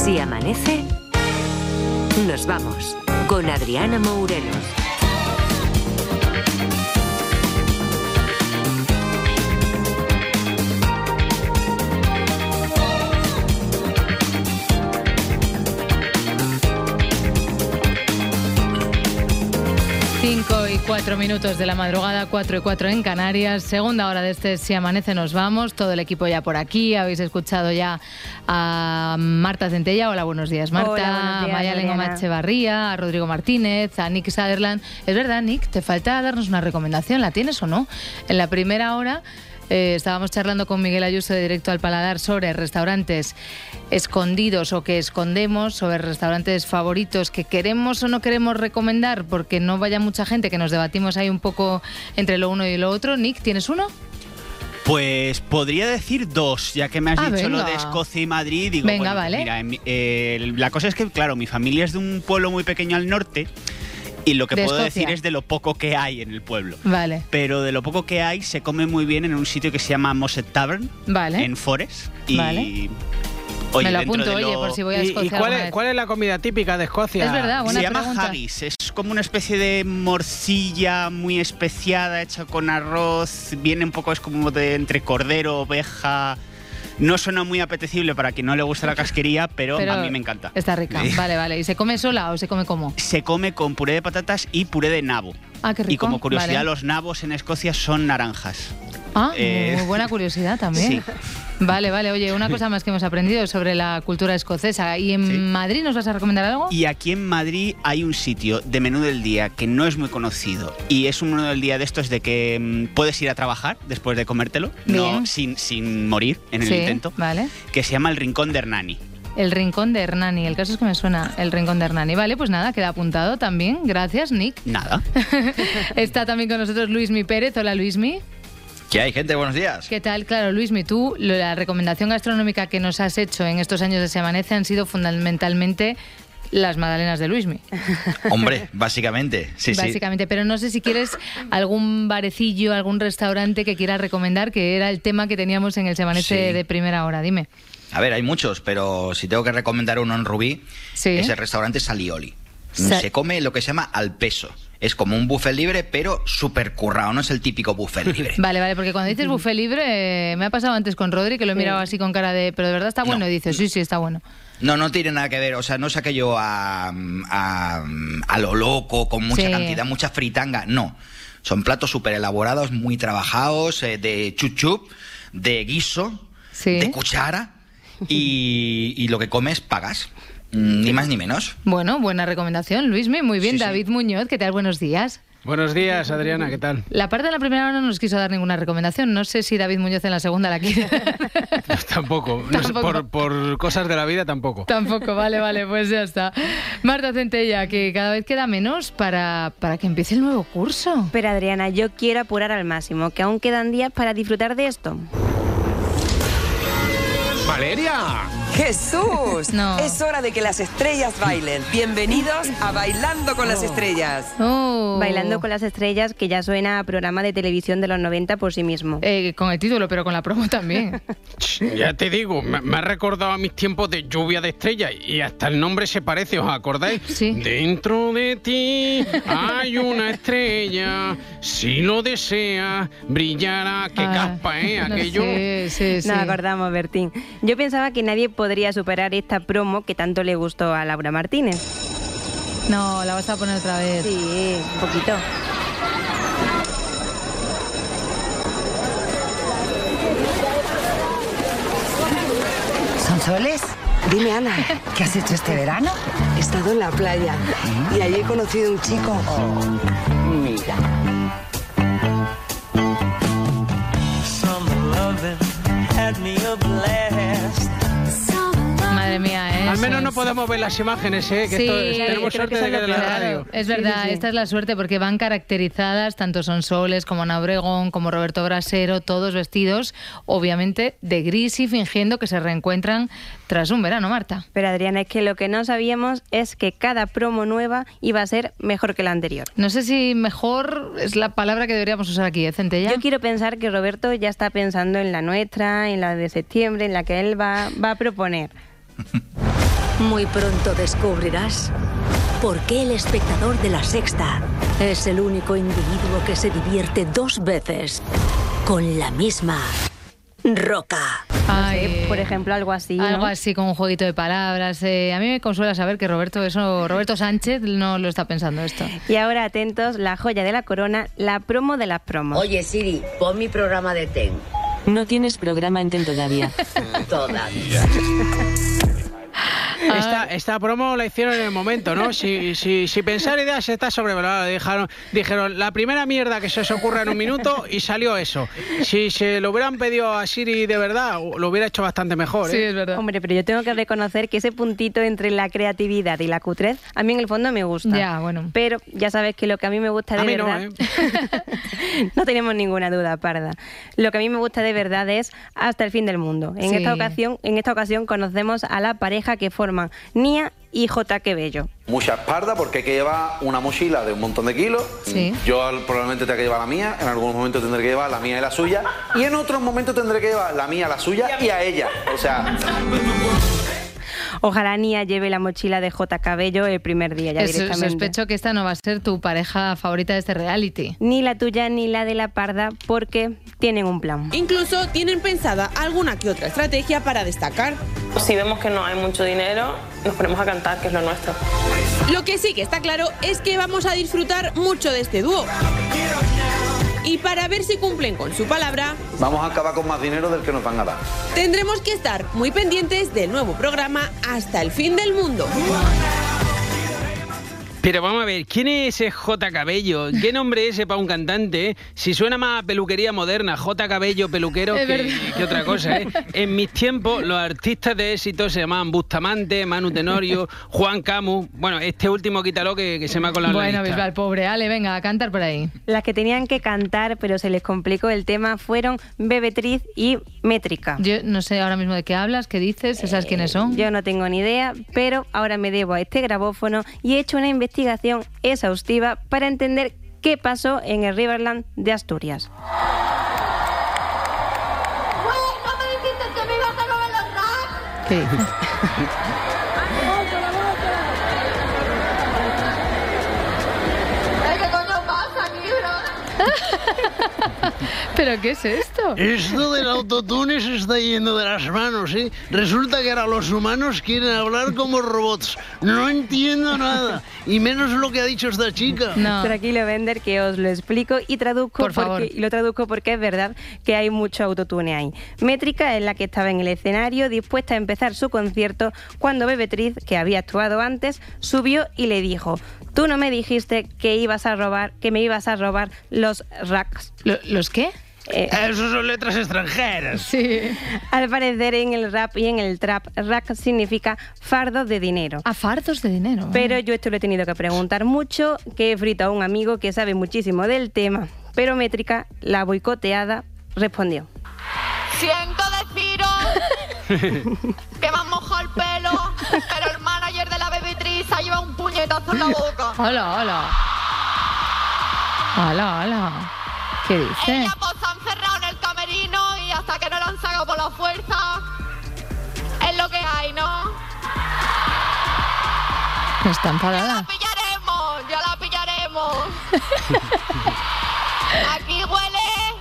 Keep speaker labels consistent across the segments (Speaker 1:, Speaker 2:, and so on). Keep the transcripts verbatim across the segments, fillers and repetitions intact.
Speaker 1: Si amanece, nos vamos con Adriana Mourelos.
Speaker 2: cinco y cuatro minutos de la madrugada, cuatro y cuatro en Canarias. Segunda hora de este Si Amanece Nos Vamos. Todo el equipo ya por aquí. Habéis escuchado ya a Marta Centella. Hola, buenos días, Marta.
Speaker 3: Hola, buenos días,
Speaker 2: a Maya
Speaker 3: Adriana.
Speaker 2: Lengo Echevarría, a Rodrigo Martínez, a Nick Sutherland. Es verdad, Nick, te falta darnos una recomendación. ¿La tienes o no? En la primera hora eh, estábamos charlando con Miguel Ayuso de Directo al Paladar sobre restaurantes escondidos o que escondemos, sobre restaurantes favoritos que queremos o no queremos recomendar porque no vaya mucha gente, que nos debatimos ahí un poco entre lo uno y lo otro. Nick, ¿tienes uno?
Speaker 4: Pues podría decir dos, ya que me has
Speaker 2: Ah,
Speaker 4: dicho
Speaker 2: venga.
Speaker 4: lo de Escocia y Madrid. Digo,
Speaker 2: Venga,
Speaker 4: bueno,
Speaker 2: vale.
Speaker 4: Mira, en mi- eh, la cosa es que, claro, mi familia es de un pueblo muy pequeño al norte y lo que
Speaker 2: De
Speaker 4: puedo
Speaker 2: Escocia.
Speaker 4: decir es de lo poco que hay en el pueblo.
Speaker 2: Vale,
Speaker 4: Pero de lo poco que hay, se come muy bien en un sitio que se llama Mosset Tavern,
Speaker 2: vale.
Speaker 4: en Forres. Y,
Speaker 2: Vale.
Speaker 4: oye,
Speaker 2: Me lo
Speaker 4: dentro
Speaker 2: apunto,
Speaker 4: de
Speaker 2: oye,
Speaker 4: lo-
Speaker 2: por si voy a
Speaker 5: ¿Y,
Speaker 2: Escocia
Speaker 5: y cuál,
Speaker 2: alguna
Speaker 5: es,
Speaker 2: vez.
Speaker 5: cuál es la comida típica de Escocia?
Speaker 2: Es verdad, buena
Speaker 4: Se llama
Speaker 2: pregunta.
Speaker 4: haggis, es como una especie de morcilla muy especiada, hecha con arroz, viene un poco, es como de entre cordero, oveja. No suena muy apetecible para quien no le gusta la casquería, pero,
Speaker 2: Pero
Speaker 4: a mí me encanta.
Speaker 2: Está rica,
Speaker 4: Sí.
Speaker 2: vale, vale. ¿Y se come sola o se come como?
Speaker 4: Se come con puré de patatas y puré de nabo.
Speaker 2: Ah, qué rico.
Speaker 4: Y como curiosidad,
Speaker 2: Vale.
Speaker 4: los nabos en Escocia son naranjas.
Speaker 2: Ah,
Speaker 4: Eh,
Speaker 2: muy buena curiosidad también.
Speaker 4: Sí.
Speaker 2: Vale, vale. Oye, una cosa más que hemos aprendido sobre la cultura escocesa. ¿Y en
Speaker 4: Sí.
Speaker 2: Madrid nos vas a recomendar algo?
Speaker 4: Y aquí en Madrid hay un sitio de menú del día que no es muy conocido y es un menú del día de estos de que mm, puedes ir a trabajar después de comértelo,
Speaker 2: Bien.
Speaker 4: no sin, sin morir en el
Speaker 2: Sí,
Speaker 4: intento,
Speaker 2: vale.
Speaker 4: que se llama el Rincón de Hernani.
Speaker 2: El Rincón de Hernani. El caso es que me suena el Rincón de Hernani. Vale, pues nada, queda apuntado también. Gracias, Nick.
Speaker 4: Nada.
Speaker 2: Está también con nosotros Luismi Pérez. Hola, Luismi.
Speaker 6: ¿Qué hay, gente? Buenos días.
Speaker 2: ¿Qué tal? Claro, Luismi, tú, lo- la recomendación gastronómica que nos has hecho en estos años de Se Amanece han sido fundamentalmente las magdalenas de Luismi.
Speaker 6: Hombre, básicamente, sí, sí.
Speaker 2: Básicamente, pero no sé si quieres algún barecillo, algún restaurante que quieras recomendar, que era el tema que teníamos en el Se Amanece
Speaker 6: Sí.
Speaker 2: de primera hora. Dime.
Speaker 6: A ver, hay muchos, pero si tengo que recomendar uno en Rubí,
Speaker 2: Sí.
Speaker 6: es el restaurante Salioli.
Speaker 2: Sa-
Speaker 6: Se come lo que se llama al peso. Es como un buffet libre, pero súper currado, no es el típico buffet libre.
Speaker 2: Vale, vale, porque cuando dices buffet libre, eh, me ha pasado antes con Rodri, que lo he mirado así con cara de, pero de verdad está bueno,
Speaker 6: No.
Speaker 2: y dice, sí, sí, está bueno.
Speaker 6: No, no tiene nada que ver, o sea, no es aquello a, a, a lo loco, con mucha
Speaker 2: Sí.
Speaker 6: cantidad, mucha fritanga, no. Son platos súper elaborados, muy trabajados, eh, de chuchup, de guiso,
Speaker 2: Sí.
Speaker 6: de cuchara, y, y lo que comes pagas, Mm, ni más ni menos.
Speaker 2: Bueno, buena recomendación, Luismi, muy bien.
Speaker 6: Sí, sí.
Speaker 2: David Muñoz, ¿qué tal? Buenos días.
Speaker 5: Buenos días, Adriana, ¿qué tal?
Speaker 2: La parte de la primera hora no nos quiso dar ninguna recomendación. No sé si David Muñoz en la segunda la quiere.
Speaker 5: Tampoco, no sé,
Speaker 2: Tampoco.
Speaker 5: por, por cosas de la vida tampoco.
Speaker 2: Tampoco, vale, vale, pues ya está. Marta Centella, que cada vez queda menos para, para que empiece el nuevo curso.
Speaker 3: Pero Adriana, yo quiero apurar al máximo, que aún quedan días para disfrutar de esto.
Speaker 7: ¡Valeria!
Speaker 8: ¡Jesús!
Speaker 2: No.
Speaker 8: Es hora de que las estrellas bailen. Bienvenidos a Bailando con las Estrellas.
Speaker 2: Oh.
Speaker 3: Bailando con las estrellas, que ya suena a programa de televisión de los noventa por sí mismo.
Speaker 2: Eh, con el título, pero con la promo también.
Speaker 5: Ch, Ya te digo, me, me ha recordado a mis tiempos de lluvia de estrellas y hasta el nombre se parece, ¿os acordáis?
Speaker 2: Sí.
Speaker 5: Dentro de ti hay una estrella, si lo deseas, brillará. Qué
Speaker 2: Ah,
Speaker 5: caspa, ¿eh?
Speaker 2: no
Speaker 5: Aquello.
Speaker 2: sé, sí, sí.
Speaker 3: Nos acordamos, Bertín. Yo pensaba que nadie podría superar esta promo que tanto le gustó a Laura Martínez.
Speaker 2: No, la vas a poner otra vez.
Speaker 3: Sí, un poquito.
Speaker 9: ¿Sonsoles? Dime, Ana, ¿qué has hecho este verano?
Speaker 8: He estado en la playa y allí he conocido un chico.
Speaker 9: Mira.
Speaker 2: Madre mía, ¿eh?
Speaker 5: Al menos
Speaker 2: Eso
Speaker 5: no
Speaker 2: es-
Speaker 5: podemos ver las imágenes, ¿eh? Que
Speaker 2: Sí,
Speaker 5: esto,
Speaker 2: claro,
Speaker 5: tenemos
Speaker 3: creo
Speaker 5: suerte
Speaker 3: que
Speaker 5: de
Speaker 3: eso
Speaker 5: que
Speaker 3: es
Speaker 5: de
Speaker 3: lo
Speaker 5: la
Speaker 3: peor.
Speaker 5: radio.
Speaker 2: Es
Speaker 3: Sí,
Speaker 2: verdad,
Speaker 3: sí, sí.
Speaker 2: esta es la suerte porque van caracterizadas tanto Sonsoles como Ana Obregón, como Roberto Brasero, todos vestidos obviamente de gris y fingiendo que se reencuentran tras un verano, Marta.
Speaker 3: Pero Adriana, es que lo que no sabíamos es que cada promo nueva iba a ser mejor que la anterior.
Speaker 2: No sé si mejor es la palabra que deberíamos usar aquí, ¿eh, Centella?
Speaker 3: Yo quiero pensar que Roberto ya está pensando en la nuestra, en la de septiembre, en la que él va, va a proponer.
Speaker 7: Muy pronto descubrirás por qué el espectador de La Sexta es el único individuo que se divierte dos veces con la misma roca.
Speaker 2: Ay,
Speaker 3: No sé, por ejemplo, algo así, ¿no?
Speaker 2: Algo así, con un jueguito de palabras. Eh, a mí me consuela saber que Roberto, eso, Roberto Sánchez no lo está pensando esto.
Speaker 3: Y ahora atentos, la joya de la corona, la promo de las promos.
Speaker 7: Oye, Siri, pon mi programa de T E N.
Speaker 10: No tienes programa en T E N todavía.
Speaker 7: Todavía.
Speaker 5: Esta, esta promo la hicieron en el momento, ¿no? Si, si, si pensar ideas está sobrevalorado. Dijeron, dijeron, la primera mierda que se os ocurra en un minuto y salió eso. Si se lo hubieran pedido a Siri de verdad, lo hubiera hecho bastante mejor, ¿eh?
Speaker 2: Sí, es verdad.
Speaker 3: Hombre, pero yo tengo que reconocer que ese puntito entre la creatividad y la cutrez, a mí en el fondo me gusta.
Speaker 2: Ya, bueno.
Speaker 3: Pero ya sabes que lo que a mí me gusta de
Speaker 5: A mí
Speaker 3: verdad...
Speaker 5: no, ¿eh?
Speaker 3: No tenemos ninguna duda, Parda. Lo que a mí me gusta de verdad es Hasta el fin del mundo. En,
Speaker 2: Sí.
Speaker 3: esta ocasión, en esta ocasión conocemos a la pareja que forman Nia y J. Qué Bello.
Speaker 11: Mucha espalda porque hay que llevar una mochila de un montón de kilos.
Speaker 2: Sí.
Speaker 11: Yo al- probablemente tenga que llevar la mía, en algunos momentos tendré que llevar la mía y la suya, y en otros momentos tendré que llevar la mía, la suya y a ella. O sea...
Speaker 3: Ojalá Nia lleve la mochila de J. Cabello el primer día ya
Speaker 2: Es-
Speaker 3: directamente.
Speaker 2: sospecho que esta no va a ser tu pareja favorita de este reality.
Speaker 3: Ni la tuya ni la de la Parda porque tienen un plan.
Speaker 12: Incluso tienen pensada alguna que otra estrategia para destacar.
Speaker 13: Si vemos que no hay mucho dinero, nos ponemos a cantar, que es lo nuestro.
Speaker 12: Lo que sí que está claro es que vamos a disfrutar mucho de este dúo. Y para ver si cumplen con su palabra,
Speaker 11: Vamos a acabar con más dinero del que nos van a dar.
Speaker 12: tendremos que estar muy pendientes del nuevo programa Hasta el fin del mundo.
Speaker 5: Pero vamos a ver, ¿quién es ese J. Cabello? ¿Qué nombre es ese para un cantante? eh? Si suena más a peluquería moderna, J. Cabello, peluquero,
Speaker 2: Es
Speaker 5: que,
Speaker 2: verdad.
Speaker 5: que otra cosa, ¿eh? En mis tiempos, los artistas de éxito se llamaban Bustamante, Manu Tenorio, Juan Camus. Bueno, este último quítalo que, que se me ha colado en la
Speaker 2: Bueno,
Speaker 5: lista.
Speaker 2: Bisbal, pobre Ale, venga, a cantar por ahí.
Speaker 3: Las que tenían que cantar, pero se les complicó el tema, fueron Bebetriz y Métrica.
Speaker 2: Yo no sé ahora mismo de qué hablas, qué dices, ¿esas quiénes son?
Speaker 3: Yo no tengo ni idea, pero ahora me debo a este grabófono y he hecho una investigación exhaustiva para entender qué pasó en el Riverland de Asturias.
Speaker 2: ¿Qué dices? ¿Pero qué es esto?
Speaker 14: Esto del autotune se está yendo de las manos, ¿eh? Resulta que ahora los humanos quieren hablar como robots. No entiendo nada. Y menos lo que ha dicho esta chica.
Speaker 3: Tranquilo, Bender, que os lo explico y traduzco
Speaker 14: Por favor.
Speaker 3: porque, y lo traduzco porque es verdad que hay mucho autotune ahí. Métrica es la que estaba en el escenario dispuesta a empezar su concierto cuando Bebetriz, que había actuado antes, subió y le dijo: tú no me dijiste que ibas a robar, que me ibas a robar los racks.
Speaker 2: ¿Los qué?
Speaker 3: Eh,
Speaker 14: Esos son letras extranjeras.
Speaker 2: Sí.
Speaker 3: Al parecer en el rap y en el trap, rack significa fardos de dinero.
Speaker 2: A fardos de dinero.
Speaker 3: Pero yo esto lo he tenido que preguntar mucho, que he frito a un amigo que sabe muchísimo del tema. Pero Métrica, la boicoteada, respondió:
Speaker 15: Siento deciros que me han mojado el pelo, pero el manager de la Bebetriz ha llevado un puñetazo en la boca.
Speaker 2: Hola, hola. Hola, hola. ¿Qué dice?
Speaker 15: Ella pues se ha encerrado en el camerino y hasta que no lo han sacado por la fuerza, es lo que hay, ¿no?
Speaker 2: Está enfadada.
Speaker 15: Pillaremos, ya la pillaremos. Aquí huele.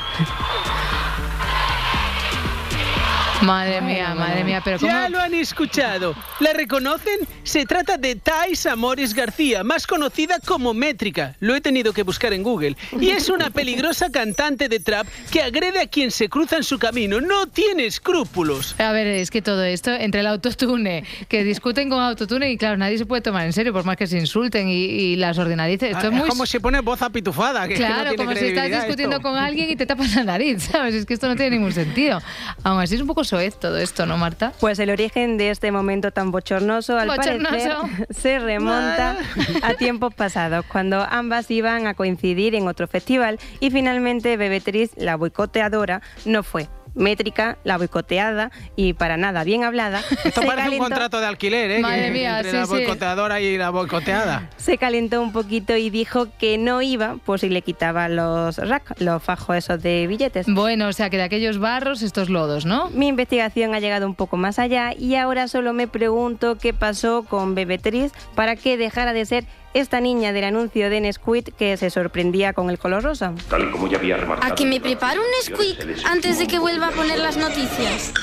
Speaker 2: Madre mía, madre mía, pero ¿cómo?
Speaker 5: Ya lo han escuchado. ¿La reconocen? Se trata de Thais Amores García, más conocida como Métrica. Lo he tenido que buscar en Google. Y es una peligrosa cantante de trap que agrede a quien se cruza en su camino. No tiene escrúpulos.
Speaker 2: A ver, es que todo esto, entre el autotune, que discuten con autotune y claro, nadie se puede tomar en serio por más que se insulten y, y las ordinarices. Esto
Speaker 5: Ah,
Speaker 2: es muy...
Speaker 5: como si pone voz apitufada. Que,
Speaker 2: Claro,
Speaker 5: que no tiene
Speaker 2: como si estás
Speaker 5: credibilidad
Speaker 2: discutiendo
Speaker 5: esto.
Speaker 2: con alguien y te tapas la nariz, ¿sabes? Es que esto no tiene ningún sentido. Aún así es un poco soez todo esto, ¿no, Marta?
Speaker 3: Pues el origen de este momento tan bochornoso, al
Speaker 2: Bochornoso.
Speaker 3: parecer, se remonta a tiempos pasados, cuando ambas iban a coincidir en otro festival y finalmente Bebetriz, la boicoteadora, no fue. Métrica, la boicoteada y para nada bien hablada.
Speaker 5: Esto
Speaker 3: se
Speaker 5: parece
Speaker 3: calentó,
Speaker 5: un contrato de alquiler, ¿eh?
Speaker 2: Madre
Speaker 5: que,
Speaker 2: mía,
Speaker 5: entre
Speaker 2: sí,
Speaker 5: la
Speaker 2: sí.
Speaker 5: boicoteadora y la boicoteada.
Speaker 3: Se calentó un poquito y dijo que no iba por si le quitaba los rack, los fajos esos de billetes.
Speaker 2: Bueno, o sea que de aquellos barros, estos lodos, ¿no?
Speaker 3: Mi investigación ha llegado un poco más allá y ahora solo me pregunto qué pasó con Bebetriz para que dejara de ser esta niña del anuncio de Nesquik que se sorprendía con el color rosa.
Speaker 16: Tal y como ya había remarcado.
Speaker 17: ¿A que me preparo un Nesquik antes de que vuelva a poner las noticias?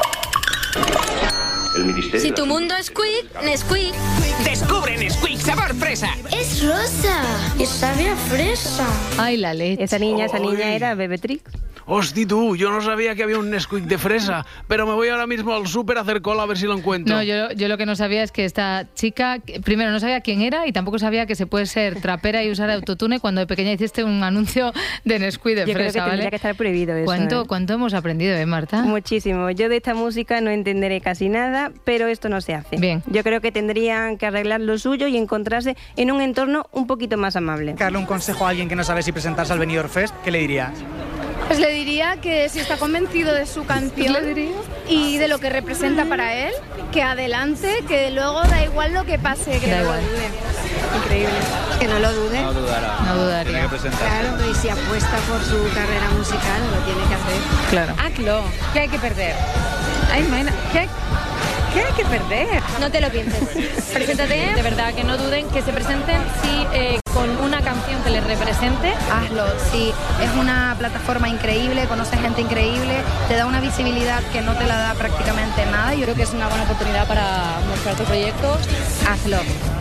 Speaker 16: El ministerio
Speaker 17: Si tu mundo es Quick, Nesquik.
Speaker 18: ¡Descubre Nesquik sabor fresa!
Speaker 17: Es rosa y sabe a fresa.
Speaker 2: Ay, la leche.
Speaker 3: Esa niña, esa niña era Bebetrix.
Speaker 5: Hosti tú, yo no sabía que había un Nesquik de fresa, pero me voy ahora mismo al súper a hacer cola a ver si lo encuentro.
Speaker 2: No, yo, yo lo que no sabía es que esta chica, primero no sabía quién era y tampoco sabía que se puede ser trapera y usar autotune cuando de pequeña hiciste un anuncio de Nesquik de
Speaker 3: Yo
Speaker 2: fresa,
Speaker 3: creo que
Speaker 2: ¿vale?
Speaker 3: tendría que estar prohibido eso.
Speaker 2: ¿Cuánto,
Speaker 3: ¿eh?
Speaker 2: ¿Cuánto hemos aprendido, eh, Marta?
Speaker 3: Muchísimo. Yo de esta música no entenderé casi nada, pero esto no se hace.
Speaker 2: Bien.
Speaker 3: Yo creo que tendrían que arreglar lo suyo y encontrarse en un entorno un poquito más amable.
Speaker 19: Darle un consejo a alguien que no sabe si presentarse al Benidorm Fest, ¿qué le dirías?
Speaker 20: Pues le diría que si está convencido de su canción y de lo que representa para él, que adelante, que luego da igual lo que pase, que
Speaker 2: Da
Speaker 20: no
Speaker 2: igual.
Speaker 20: lo dude. Increíble.
Speaker 21: Que no lo dude.
Speaker 22: No dudará.
Speaker 2: No dudaría.
Speaker 22: Tiene que presentarse.
Speaker 21: Claro, y si apuesta por su carrera musical, lo tiene que hacer.
Speaker 2: Claro.
Speaker 21: Hazlo. ¿Qué hay que perder? Ay, Maena, ¿qué, ¿qué hay que perder?
Speaker 23: No te lo pienses. Preséntate. De verdad, que no duden, que se presenten si eh, con una canción que les represente.
Speaker 21: Hazlo. Sí, es una plataforma increíble, conoces gente increíble, te da una visibilidad que no te la da prácticamente nada. Yo creo que es una buena oportunidad para mostrar tu proyecto. Hazlo.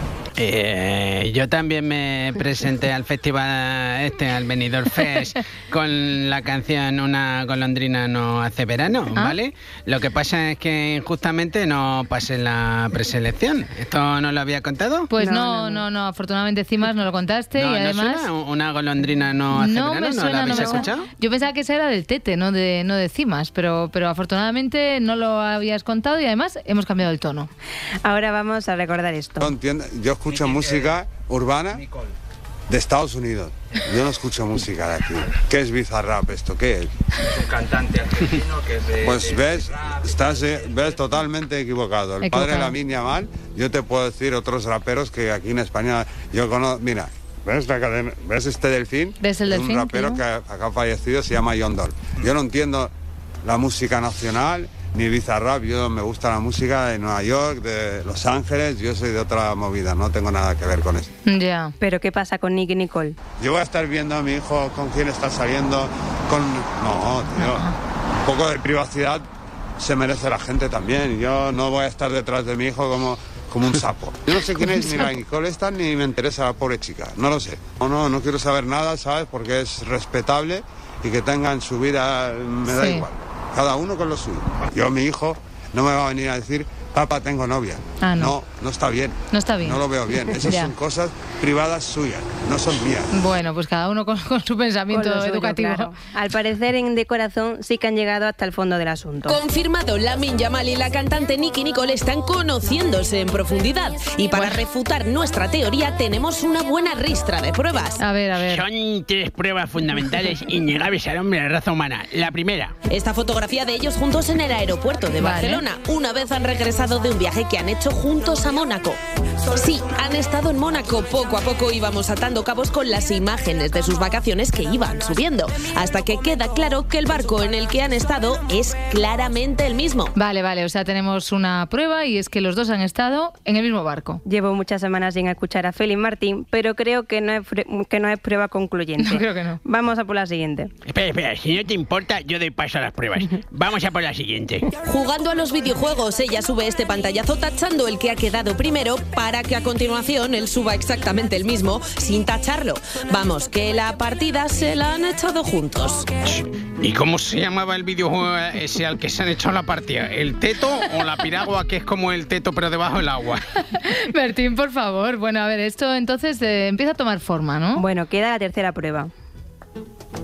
Speaker 5: Eh, yo también me presenté al festival este, al Benidorm Fest, con la canción Una golondrina no hace verano, ¿vale? Lo que pasa es que justamente no pasé la preselección. ¿Esto no lo había contado?
Speaker 2: Pues no, no, no, no, afortunadamente Cimas no lo contaste
Speaker 5: No,
Speaker 2: y
Speaker 5: ¿no
Speaker 2: además...
Speaker 5: suena? Una golondrina no hace
Speaker 2: no
Speaker 5: verano,
Speaker 2: me
Speaker 5: ¿no
Speaker 2: suena,
Speaker 5: la habéis
Speaker 2: no me suena.
Speaker 5: escuchado?
Speaker 2: Yo pensaba que esa era del Tete, no de, no de Cimas, pero, pero afortunadamente no lo habías contado y además hemos cambiado el tono.
Speaker 3: Ahora vamos a recordar esto.
Speaker 24: Yo, entiendo, yo escucho música urbana de Estados Unidos. Yo no escucho música de aquí. ¿Qué es Bizarrap esto? ¿Qué es?
Speaker 22: Un cantante argentino que es de...
Speaker 24: Pues
Speaker 22: de-
Speaker 24: ves, estás eh, ves totalmente equivocado. El
Speaker 2: Equivocado.
Speaker 24: padre de Lamine Yamal, yo te puedo decir otros raperos que aquí en España yo conozco. Mira, ¿ves, la cadena- ¿ves este delfín?
Speaker 2: ¿Ves el
Speaker 24: Es
Speaker 2: delfín,
Speaker 24: un rapero
Speaker 2: tío?
Speaker 24: que acá ha fallecido, se llama John Doll. Yo no entiendo la música nacional ni Bizarrap. Yo me gusta la música de Nueva York, de Los Ángeles. Yo soy de otra movida, no tengo nada que ver con eso.
Speaker 2: Ya.
Speaker 3: Pero ¿qué pasa con Nick y Nicole?
Speaker 24: Yo voy a estar viendo a mi hijo con quién está saliendo, con... No, tío, un poco de privacidad se merece la gente también. Yo no voy a estar detrás de mi hijo como, como un sapo. Yo no sé quién es ni la Nicole esta, ni me interesa la pobre chica, no lo sé. No, no, no quiero saber nada, ¿sabes? Porque es respetable y que tengan su vida, me da
Speaker 2: Sí.
Speaker 24: igual. Cada uno con lo suyo. Yo, mi hijo, no me va a venir a decir, papá, tengo novia.
Speaker 2: Ah, no.
Speaker 24: No, no está bien.
Speaker 2: No está bien.
Speaker 24: No lo veo bien. Esas
Speaker 2: Ya.
Speaker 24: son cosas privadas suyas, no son mías.
Speaker 2: Bueno, pues cada uno con, con su pensamiento
Speaker 3: Con lo suyo,
Speaker 2: educativo.
Speaker 3: claro. Al parecer en De Corazón sí que han llegado hasta el fondo del asunto.
Speaker 12: Confirmado, Lamine Yamal y la cantante Nicki Nicole están conociéndose en profundidad. Y para refutar nuestra teoría tenemos una buena ristra de pruebas.
Speaker 2: A ver, a ver.
Speaker 5: Son tres pruebas fundamentales innegables al hombre de la raza humana. La primera.
Speaker 12: Esta fotografía de ellos juntos en el aeropuerto de
Speaker 2: Vale.
Speaker 12: Barcelona, una vez han regresado de un viaje que han hecho juntos a Mónaco. Sí, han estado en Mónaco. Poco a poco íbamos atando cabos con las imágenes de sus vacaciones que iban subiendo, hasta que queda claro que el barco en el que han estado es claramente el mismo.
Speaker 2: Vale, vale, o sea, tenemos una prueba y es que los dos han estado en el mismo barco.
Speaker 3: Llevo muchas semanas sin escuchar a Félix Martín, pero creo que no es, fre- que no es prueba concluyente.
Speaker 2: No, creo que no.
Speaker 3: Vamos a por la siguiente.
Speaker 5: Espera, espera, si no te importa, yo doy paso a las pruebas. Vamos a por la siguiente.
Speaker 12: Jugando a los videojuegos, ella sube este pantallazo tachando el que ha quedado primero para que a continuación él suba exactamente el mismo sin tacharlo. Vamos, que la partida se la han echado juntos.
Speaker 5: ¿Y cómo se llamaba el videojuego ese al que se han echado la partida? ¿El teto o la piragua, que es como el teto pero debajo del agua?
Speaker 2: Bertín, por favor. Bueno, a ver, esto entonces eh, empieza a tomar forma, ¿no?
Speaker 3: Bueno, queda la tercera prueba.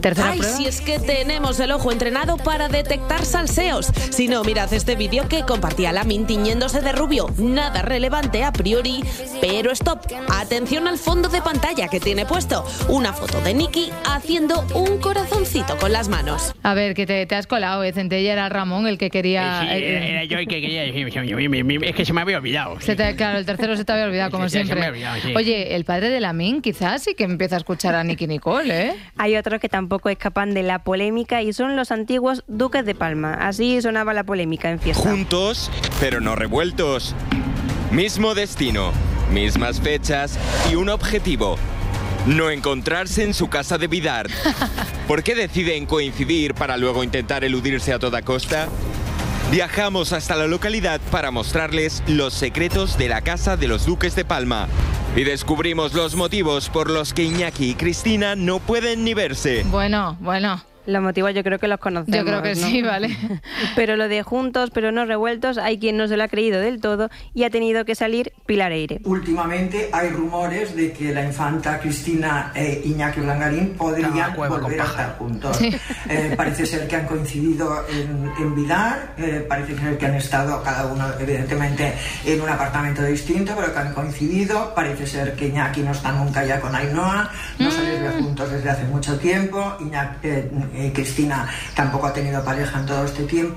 Speaker 2: Tercera
Speaker 12: Ay,
Speaker 2: prueba.
Speaker 12: si es que tenemos el ojo entrenado para detectar salseos. Si no, mirad este vídeo que compartía Lamin tiñéndose de rubio. Nada relevante a priori, pero stop. Atención al fondo de pantalla que tiene puesto. Una foto de Nicky haciendo un corazoncito con las manos.
Speaker 2: A ver, que te, te has colado, ¿eh? Centella era Ramón el que quería...
Speaker 1: Sí,
Speaker 2: eh,
Speaker 1: era, era yo el que quería decir. Es que se me había olvidado.
Speaker 2: se te- claro, el tercero se te había olvidado, como
Speaker 1: Sí, ya se
Speaker 2: siempre.
Speaker 1: me había olvidado, sí.
Speaker 2: Oye, el padre de Lamin quizás sí que empieza a escuchar a Nicky Nicole, ¿eh?
Speaker 3: Hay otros que tampoco escapan de la polémica y son los antiguos duques de Palma. Así sonaba la polémica en fiesta.
Speaker 4: Juntos, pero no revueltos. Mismo destino, mismas fechas y un objetivo. No encontrarse en su casa de Vidart. ¿Por qué deciden coincidir para luego intentar eludirse a toda costa? Viajamos hasta la localidad para mostrarles los secretos de la casa de los duques de Palma. Y descubrimos los motivos por los que Iñaki y Cristina no pueden ni verse.
Speaker 2: Bueno, bueno.
Speaker 3: Los motivos yo creo que los conocemos.
Speaker 2: Yo creo que
Speaker 3: ¿no?
Speaker 2: sí, vale.
Speaker 3: Pero lo de juntos pero no revueltos, hay quien no se lo ha creído del todo y ha tenido que salir Pilar Eire.
Speaker 6: Últimamente hay rumores de que la infanta Cristina e Iñaki Urdangarín podrían volver a estar juntos.
Speaker 2: Sí.
Speaker 6: Eh, parece ser que han coincidido en, en Vidar, eh, parece ser que han estado cada uno evidentemente en un apartamento distinto, pero que han coincidido. Parece ser que Iñaki no está nunca ya con Ainhoa, no se les ve juntos desde hace mucho tiempo. Iñaki, eh, eh, Cristina tampoco ha tenido pareja en todo este tiempo.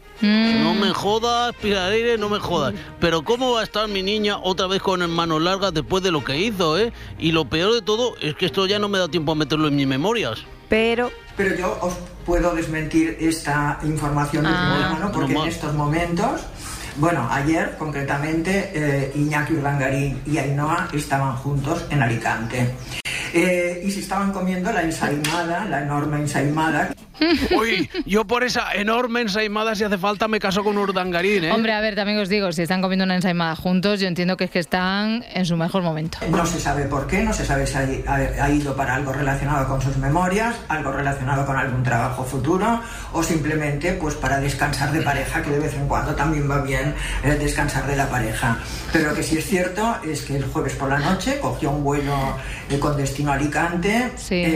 Speaker 14: No me jodas, Pilar Eire, no me jodas. Pero ¿cómo va a estar mi niña otra vez con manos largas después de lo que hizo, eh? Y lo peor de todo es que esto ya no me da tiempo a meterlo en mis memorias.
Speaker 3: Pero...
Speaker 6: Pero yo os puedo desmentir esta información de primera
Speaker 14: Ah,
Speaker 6: mano porque en
Speaker 14: normal.
Speaker 6: estos momentos, bueno, ayer concretamente, eh, Iñaki Urdangarín y Ainhoa estaban juntos en Alicante. Eh, y se estaban comiendo la ensaimada, la enorme ensaimada.
Speaker 14: Uy, yo por esa enorme ensaimada, si hace falta, me caso con Urdangarín, ¿eh?
Speaker 2: Hombre, a ver, también os digo, si están comiendo una ensaimada juntos, yo entiendo que es que están en su mejor momento.
Speaker 6: No se sabe por qué, no se sabe si ha, ha- ha ido para algo relacionado con sus memorias, algo relacionado con algún trabajo futuro o simplemente pues para descansar de pareja, que de vez en cuando también va bien eh, descansar de la pareja. Pero lo que sí es cierto es que el jueves por la noche cogió un vuelo eh, con destino a Alicante,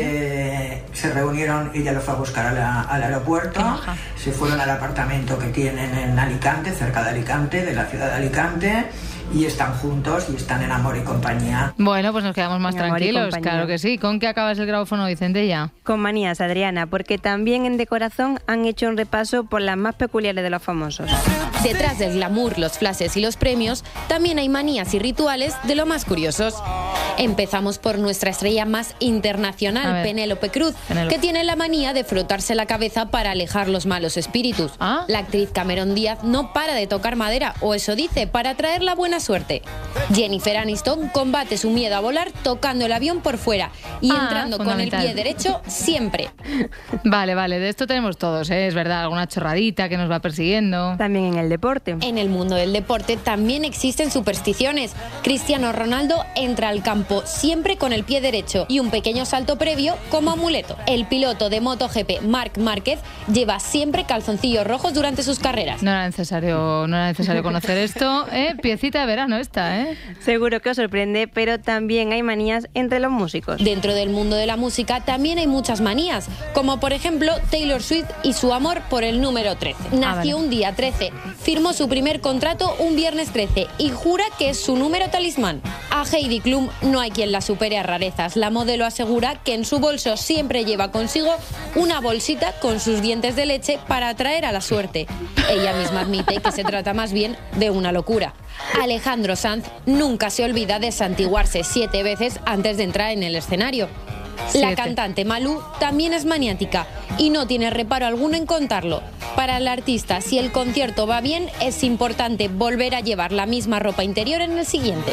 Speaker 6: eh, se reunieron, ella lo fue a buscar a la- al aeropuerto, se fueron al apartamento que tienen en Alicante, cerca de Alicante, de la ciudad de Alicante, y están juntos y están en amor y compañía.
Speaker 2: Bueno, pues nos quedamos más
Speaker 3: En amor y
Speaker 2: tranquilos,
Speaker 3: compañía.
Speaker 2: claro que sí. ¿Con qué acabas el grabófono, Vicente, ya?
Speaker 3: Con manías, Adriana, porque también en Decorazón han hecho un repaso por las más peculiares de los famosos.
Speaker 16: Detrás del glamour, los flashes y los premios, también hay manías y rituales de lo más curiosos. Empezamos por nuestra estrella más
Speaker 2: A
Speaker 16: internacional,
Speaker 2: ver.
Speaker 16: Penélope Cruz,
Speaker 2: Penélope.
Speaker 16: que tiene la manía de frotarse la cabeza para alejar los malos espíritus.
Speaker 2: Ah.
Speaker 16: La actriz Cameron Díaz no para de tocar madera, o eso dice, para traer la buena suerte. Jennifer Aniston combate su miedo a volar tocando el avión por fuera y
Speaker 2: Ah,
Speaker 16: entrando con el
Speaker 2: fundamental.
Speaker 16: pie derecho siempre.
Speaker 2: Vale, vale, de esto tenemos todos, ¿eh? Es verdad, alguna chorradita que nos va persiguiendo.
Speaker 3: También en el deporte.
Speaker 16: En el mundo del deporte también existen supersticiones. Cristiano Ronaldo entra al campo siempre con el pie derecho y un pequeño salto previo como amuleto. El piloto de MotoGP Marc Márquez lleva siempre calzoncillos rojos durante sus carreras.
Speaker 2: No era necesario, no era necesario conocer esto, ¿eh? Piecita de verano esta, ¿eh?
Speaker 3: Seguro que os sorprende, pero también hay manías entre los músicos.
Speaker 16: Dentro del mundo de la música también hay muchas manías, como por ejemplo Taylor Swift y su amor por el número trece. Nació
Speaker 2: Ah, vale.
Speaker 16: un día trece, firmó su primer contrato un viernes trece y jura que es su número talismán. A Heidi Klum no hay quien la supere a rarezas. La modelo asegura que en su bolso siempre lleva consigo una bolsita con sus dientes de leche para atraer a la suerte. Ella misma admite que se trata más bien de una locura. Alejandro Sanz nunca se olvida de santiguarse siete veces antes de entrar en el escenario. La
Speaker 2: Siete.
Speaker 16: cantante Malú también es maniática y no tiene reparo alguno en contarlo. Para el artista, si el concierto va bien, es importante volver a llevar la misma ropa interior en el siguiente.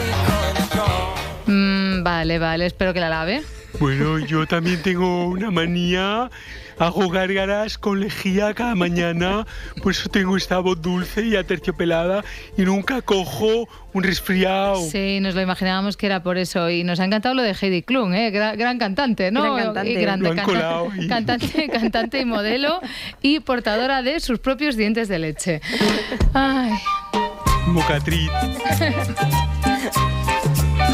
Speaker 2: Mm, vale, vale, espero que la lave.
Speaker 25: Bueno, yo también tengo una manía. Hago gárgaras con lejía cada mañana, por eso tengo esta voz dulce y aterciopelada y nunca cojo un resfriado.
Speaker 2: Sí, nos lo imaginábamos que era por eso y nos ha encantado lo de Heidi Klum, ¿eh? Gran, gran cantante, ¿no?
Speaker 3: Gran cantante.
Speaker 2: Y grande
Speaker 25: Lo han
Speaker 2: canta-
Speaker 25: colado ahí.
Speaker 2: cantante, cantante y modelo y portadora de sus propios dientes de leche. Ay.
Speaker 25: Mocatriz.
Speaker 18: ¡Ay, dale!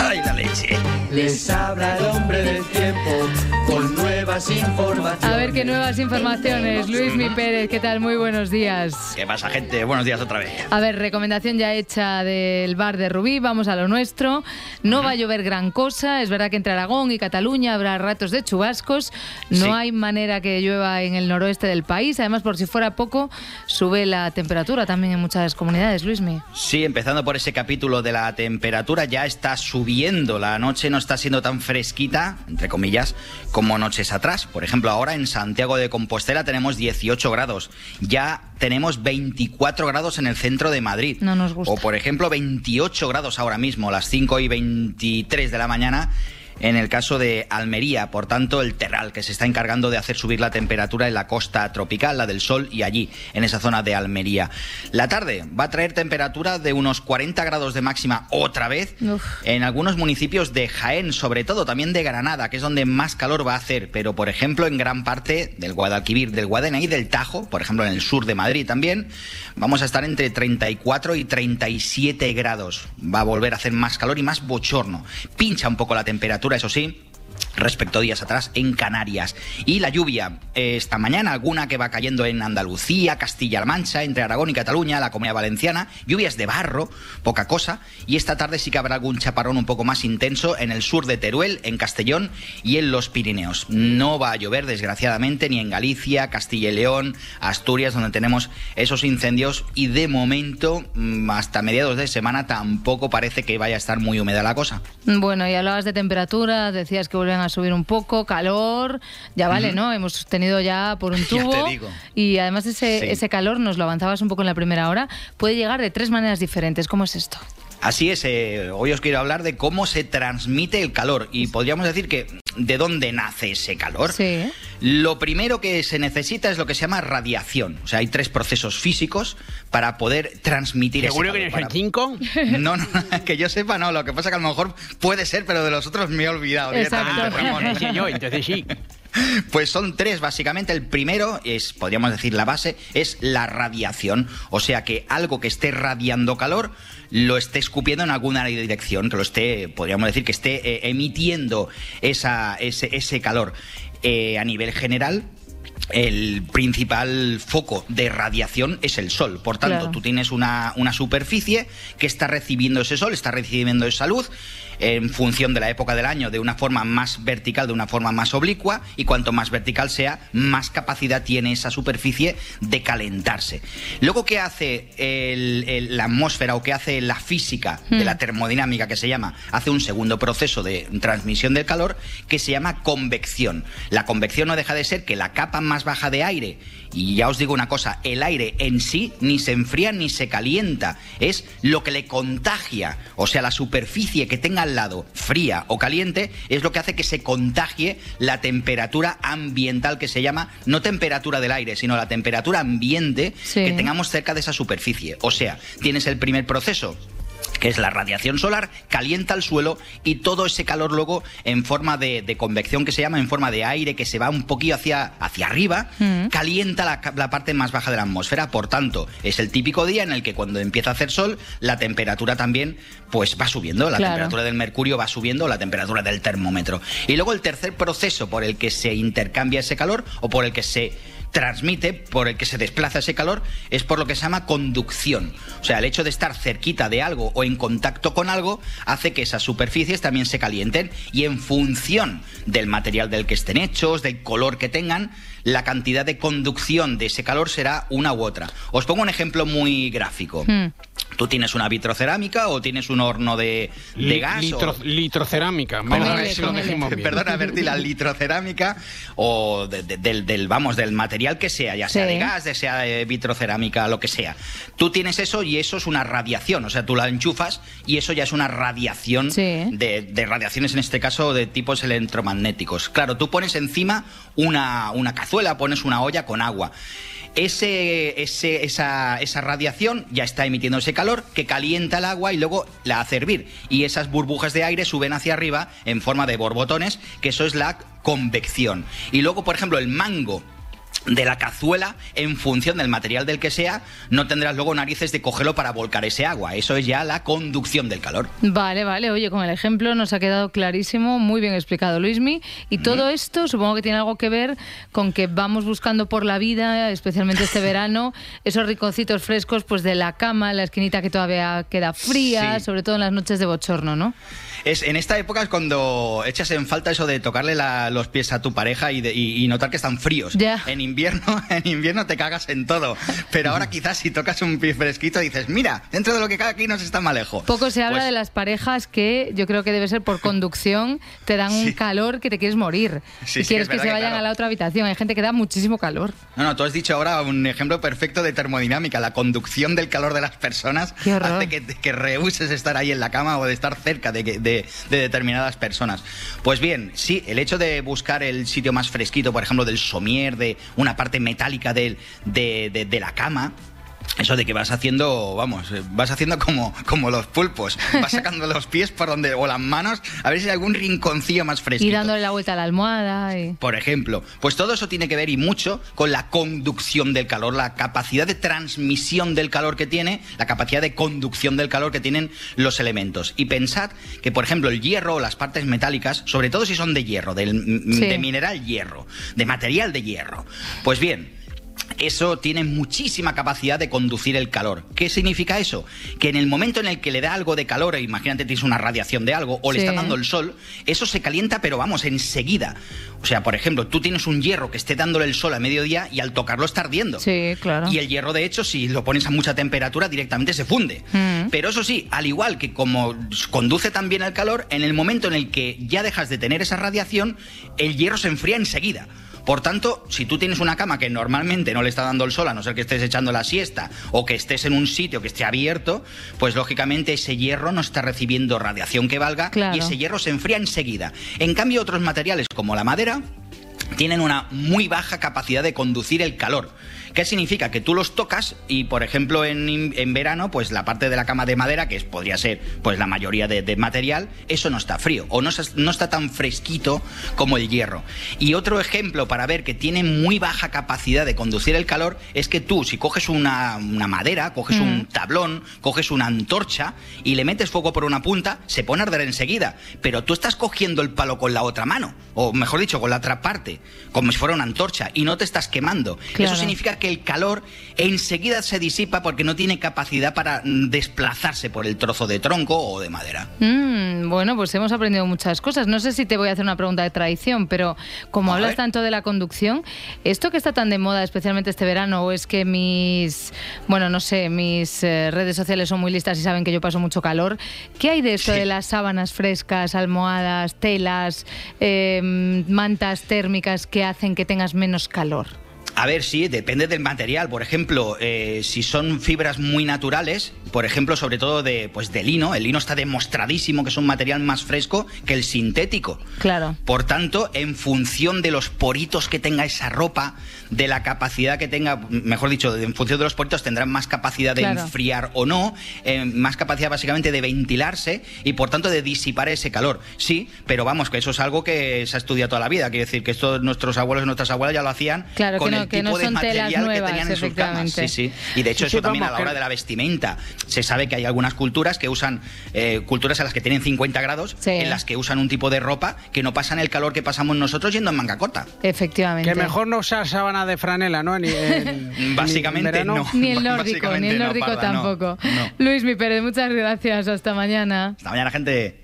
Speaker 7: leche.
Speaker 8: Les habla el hombre del tiempo con nuevas informaciones.
Speaker 2: A ver qué nuevas informaciones. Luismi Pérez, ¿qué tal? Muy buenos días.
Speaker 7: ¿Qué pasa, gente? Buenos días otra vez.
Speaker 2: A ver, recomendación ya hecha del bar de Rubí, vamos a lo nuestro. No uh-huh. va a llover gran cosa, es verdad que entre Aragón y Cataluña habrá ratos de chubascos. No sí. hay manera que llueva en el noroeste del país. Además, por si fuera poco, sube la temperatura también en muchas comunidades, Luismi.
Speaker 7: Sí, empezando por ese capítulo de la temperatura, ya está subiendo. La noche no está siendo tan fresquita, entre comillas, como noches atrás. Por ejemplo, ahora en Santiago de Compostela tenemos dieciocho grados. Ya tenemos veinticuatro grados en el centro de Madrid.
Speaker 2: No nos gusta.
Speaker 7: O, por ejemplo, veintiocho grados ahora mismo, las cinco y veintitrés de la mañana, en el caso de Almería. Por tanto, el terral que se está encargando de hacer subir la temperatura en la costa tropical, la del Sol, y allí, en esa zona de Almería. La tarde va a traer temperatura de unos cuarenta grados de máxima otra vez. Uf. En algunos municipios de Jaén, sobre todo, también de Granada, que es donde más calor va a hacer. Pero, por ejemplo, en gran parte del Guadalquivir, del Guadena y del Tajo, por ejemplo, en el sur de Madrid también, vamos a estar entre treinta y cuatro y treinta y siete grados. Va a volver a hacer más calor y más bochorno. Pincha un poco la temperatura, eso sí, respecto a días atrás en Canarias. Y la lluvia, esta mañana alguna que va cayendo en Andalucía, Castilla-La Mancha, entre Aragón y Cataluña, la Comunidad Valenciana, lluvias de barro, poca cosa, y esta tarde sí que habrá algún chaparrón un poco más intenso en el sur de Teruel, en Castellón y en los Pirineos. No va a llover, desgraciadamente, ni en Galicia, Castilla y León, Asturias, donde tenemos esos incendios, y de momento, hasta mediados de semana, tampoco parece que vaya a estar muy húmeda la cosa.
Speaker 2: Bueno, y hablabas de temperaturas, decías que vuelven a subir un poco, calor, ya vale, uh-huh. ¿no? Hemos tenido ya por un tubo.
Speaker 7: Ya te digo.
Speaker 2: Y además ese, sí. ese calor, nos lo avanzabas un poco en la primera hora, puede llegar de tres maneras diferentes. ¿Cómo es esto?
Speaker 7: Así es, eh, hoy os quiero hablar de cómo se transmite el calor, y podríamos decir que ¿de dónde nace ese calor?
Speaker 2: Sí.
Speaker 7: Lo primero que se necesita es lo que se llama radiación. O sea, hay tres procesos físicos para poder transmitir ese calor.
Speaker 5: ¿Seguro que no son
Speaker 7: para...
Speaker 5: cinco?
Speaker 7: No, no, que yo sepa no, lo que pasa que a lo mejor puede ser, pero de los otros me he olvidado directamente, Ramón.
Speaker 5: Sí, yo, entonces sí.
Speaker 7: Pues son tres, básicamente. El primero es, podríamos decir, la base, es la radiación. O sea, que algo que esté radiando calor lo esté escupiendo en alguna dirección, que lo esté, podríamos decir, que esté eh, emitiendo esa, ese, ese calor. Eh, a nivel general, el principal foco de radiación es el Sol. Por tanto, claro. tú tienes una, una superficie que está recibiendo ese Sol, está recibiendo esa luz, en función de la época del año, de una forma más vertical, de una forma más oblicua, y cuanto más vertical sea, más capacidad tiene esa superficie de calentarse. Luego, ¿qué hace el, el, la atmósfera, o qué hace la física mm. de la termodinámica, que se llama? Hace un segundo proceso de transmisión del calor que se llama convección. La convección no deja de ser que la capa más baja de aire, y ya os digo una cosa, el aire en sí ni se enfría ni se calienta, es lo que le contagia, o sea, la superficie que tenga al lado, fría o caliente, es lo que hace que se contagie la temperatura ambiental, que se llama, no temperatura del aire, sino la temperatura ambiente sí. que tengamos cerca de esa superficie. O sea, tienes el primer proceso, que es la radiación solar, calienta el suelo, y todo ese calor luego en forma de, de convección, que se llama, en forma de aire que se va un poquillo hacia, hacia arriba, mm. calienta la, la parte más baja de la atmósfera. Por tanto, es el típico día en el que cuando empieza a hacer sol, la temperatura también pues va subiendo, la claro. temperatura del mercurio va subiendo, la temperatura del termómetro. Y luego el tercer proceso por el que se intercambia ese calor, o por el que se transmite, por el que se desplaza ese calor, es por lo que se llama conducción. O sea, el hecho de estar cerquita de algo o en contacto con algo hace que esas superficies también se calienten, y en función del material del que estén hechos, del color que tengan, la cantidad de conducción de ese calor será una u otra. Os pongo un ejemplo muy gráfico. Hmm. Tú tienes una vitrocerámica o tienes un horno de, de gas.
Speaker 5: Litro, o... Litrocerámica.
Speaker 7: Comele, si Perdona, Berti, la litrocerámica, o de, de, del, del, vamos, del material que sea, ya sea sí. de gas, ya sea de vitrocerámica, lo que sea. Tú tienes eso, y eso es una radiación. O sea, tú la enchufas y eso ya es una radiación sí. de, de radiaciones, en este caso, de tipos electromagnéticos. Claro, tú pones encima una, una cazuela, pones una olla con agua. Ese, ese, esa, esa radiación ya está emitiendo ese calor que calienta el agua y luego la hace hervir. Y esas burbujas de aire suben hacia arriba en forma de borbotones, que eso es la convección. Y luego, por ejemplo, el mango de la cazuela en función del material del que sea, no tendrás luego narices de cogerlo para volcar ese agua. Eso es ya la conducción del calor.
Speaker 2: Vale, vale. Oye, con el ejemplo nos ha quedado clarísimo, muy bien explicado, Luismi. Y todo mm. esto supongo que tiene algo que ver con que vamos buscando por la vida, especialmente este verano, esos rinconcitos frescos pues de la cama, la esquinita que todavía queda fría, sí. sobre todo en las noches de bochorno, ¿no?
Speaker 7: Es, en esta época es cuando echas en falta eso de tocarle la, los pies a tu pareja y, de, y, y notar que están fríos.
Speaker 2: Ya.
Speaker 7: En invierno, en invierno te cagas en todo. Pero ahora quizás si tocas un pie fresquito dices, mira, dentro de lo que cae aquí no se está mal lejos.
Speaker 2: Poco se habla
Speaker 7: pues,
Speaker 2: de las parejas que yo creo que debe ser por conducción, te dan sí. un calor que te quieres morir.
Speaker 7: Sí,
Speaker 2: y
Speaker 7: sí,
Speaker 2: quieres
Speaker 7: que,
Speaker 2: que se vayan
Speaker 7: que, claro.
Speaker 2: a la otra habitación. Hay gente que da muchísimo calor.
Speaker 7: No, no, tú has dicho ahora un ejemplo perfecto de termodinámica. La conducción del calor de las personas hace que, que rehuses estar ahí en la cama o de estar cerca de, de, de determinadas personas. Pues bien, sí, el hecho de buscar el sitio más fresquito, por ejemplo, del somier, de una parte metálica de, de, de, de la cama, eso de que vas haciendo, vamos, vas haciendo como, como los pulpos, vas sacando los pies por donde, o las manos, a ver si hay algún rinconcillo más fresquito.
Speaker 2: Y dándole la vuelta a la almohada. Y...
Speaker 7: Por ejemplo, pues todo eso tiene que ver y mucho con la conducción del calor, la capacidad de transmisión del calor que tiene, la capacidad de conducción del calor que tienen los elementos. Y pensad que, por ejemplo, el hierro o las partes metálicas, sobre todo si son de hierro, del, sí. de mineral hierro, de material de hierro, pues bien, eso tiene muchísima capacidad de conducir el calor. ¿Qué significa eso? Que en el momento en el que le da algo de calor, imagínate tienes una radiación de algo, o sí. le está dando el sol, eso se calienta, pero vamos, enseguida. O sea, por ejemplo, tú tienes un hierro que esté dándole el sol a mediodía y al tocarlo está ardiendo.
Speaker 2: Sí, claro.
Speaker 7: Y el hierro, de hecho, si lo pones a mucha temperatura, directamente se funde. Mm. Pero eso sí, al igual que como conduce también el calor, en el momento en el que ya dejas de tener esa radiación, el hierro se enfría enseguida. Por tanto, si tú tienes una cama que normalmente no le está dando el sol, a no ser que estés echando la siesta o que estés en un sitio que esté abierto, pues lógicamente ese hierro no está recibiendo radiación que valga, claro. y ese hierro se enfría enseguida. En cambio, otros materiales como la madera tienen una muy baja capacidad de conducir el calor. ¿Qué significa? Que tú los tocas y, por ejemplo, en, en verano, pues la parte de la cama de madera, que es, podría ser pues la mayoría de, de material, eso no está frío o no, no está tan fresquito como el hierro. Y otro ejemplo para ver que tiene muy baja capacidad de conducir el calor es que tú, si coges una, una madera, coges mm. un tablón, coges una antorcha y le metes fuego por una punta, se pone a arder enseguida. Pero tú estás cogiendo el palo con la otra mano, o mejor dicho, con la otra parte, como si fuera una antorcha, y no te estás quemando. Claro. Eso significa que el calor enseguida se disipa porque no tiene capacidad para desplazarse por el trozo de tronco o de madera.
Speaker 2: Mm, bueno, pues hemos aprendido muchas cosas. No sé si te voy a hacer una pregunta de tradición, pero como a hablas ver. tanto de la conducción, ¿esto que está tan de moda, especialmente este verano, o es que mis, bueno, no sé, mis eh, redes sociales son muy listas y saben que yo paso mucho calor? ¿Qué hay de esto sí. de las sábanas frescas, almohadas, telas, eh, mantas térmicas que hacen que tengas menos calor?
Speaker 7: A ver, sí, depende del material. Por ejemplo, eh, si son fibras muy naturales, por ejemplo, sobre todo de, pues de lino, el lino está demostradísimo que es un material más fresco que el sintético.
Speaker 2: Claro.
Speaker 7: Por tanto, en función de los poritos que tenga esa ropa, de la capacidad que tenga, mejor dicho, en función de los poritos tendrán más capacidad de claro. enfriar o no, eh, más capacidad básicamente de ventilarse y por tanto de disipar ese calor. Sí, pero vamos, que eso es algo que se ha estudiado toda la vida. Quiere decir que esto nuestros abuelos y nuestras abuelas ya lo hacían
Speaker 2: claro,
Speaker 7: con
Speaker 2: que no,
Speaker 7: el
Speaker 2: que
Speaker 7: tipo
Speaker 2: no
Speaker 7: de
Speaker 2: son
Speaker 7: material
Speaker 2: telas nuevas,
Speaker 7: que tenían en sus camas. Sí, sí. Y de hecho
Speaker 5: sí,
Speaker 7: eso
Speaker 5: sí,
Speaker 7: también
Speaker 5: vamos,
Speaker 7: a la hora
Speaker 5: que...
Speaker 7: de la vestimenta. Se sabe que hay algunas culturas que usan, eh, culturas en las que tienen cincuenta grados, sí. en las que usan un tipo de ropa que no pasan el calor que pasamos nosotros yendo en manga corta.
Speaker 2: Efectivamente.
Speaker 5: Que mejor no usar sábana de franela, ¿no? Ni, en,
Speaker 7: Básicamente
Speaker 5: ni
Speaker 7: no.
Speaker 2: Ni el nórdico, ni el nórdico no, parda, tampoco. No, no. Luis Mi Pérez, muchas gracias. Hasta mañana.
Speaker 7: Hasta mañana, gente.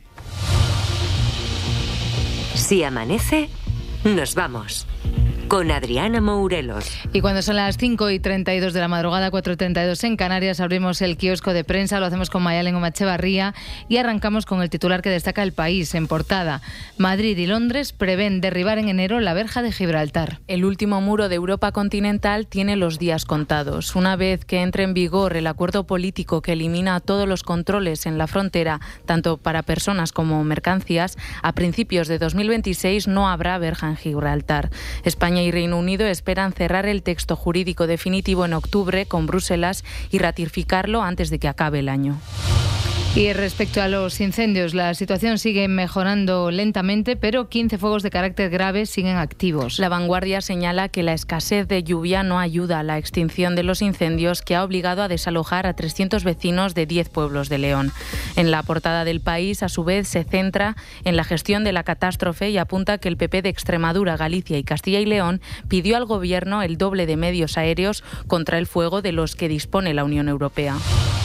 Speaker 9: Si amanece, nos vamos. Con Adriana Mourelos.
Speaker 2: Y cuando son las cinco y treinta y dos de la madrugada, cuatro y treinta y dos en Canarias, abrimos el kiosco de prensa, lo hacemos con Mayalen Omachevarría y arrancamos con el titular que destaca El País en portada. Madrid y Londres prevén derribar en enero la verja de Gibraltar.
Speaker 10: El último muro de Europa continental tiene los días contados. Una vez que entre en vigor el acuerdo político que elimina todos los controles en la frontera, tanto para personas como mercancías, a principios de dos mil veintiséis no habrá verja en Gibraltar. España y Reino Unido esperan cerrar el texto jurídico definitivo en octubre con Bruselas y ratificarlo antes de que acabe el año.
Speaker 2: Y respecto a los incendios, la situación sigue mejorando lentamente, pero quince fuegos de carácter grave siguen activos.
Speaker 10: La Vanguardia señala que la escasez de lluvia no ayuda a la extinción de los incendios, que ha obligado a desalojar a trescientos vecinos de diez pueblos de León. En la portada del País, a su vez, se centra en la gestión de la catástrofe y apunta que el P P de Extremadura, Galicia y Castilla y León pidió al Gobierno el doble de medios aéreos contra el fuego de los que dispone la Unión Europea.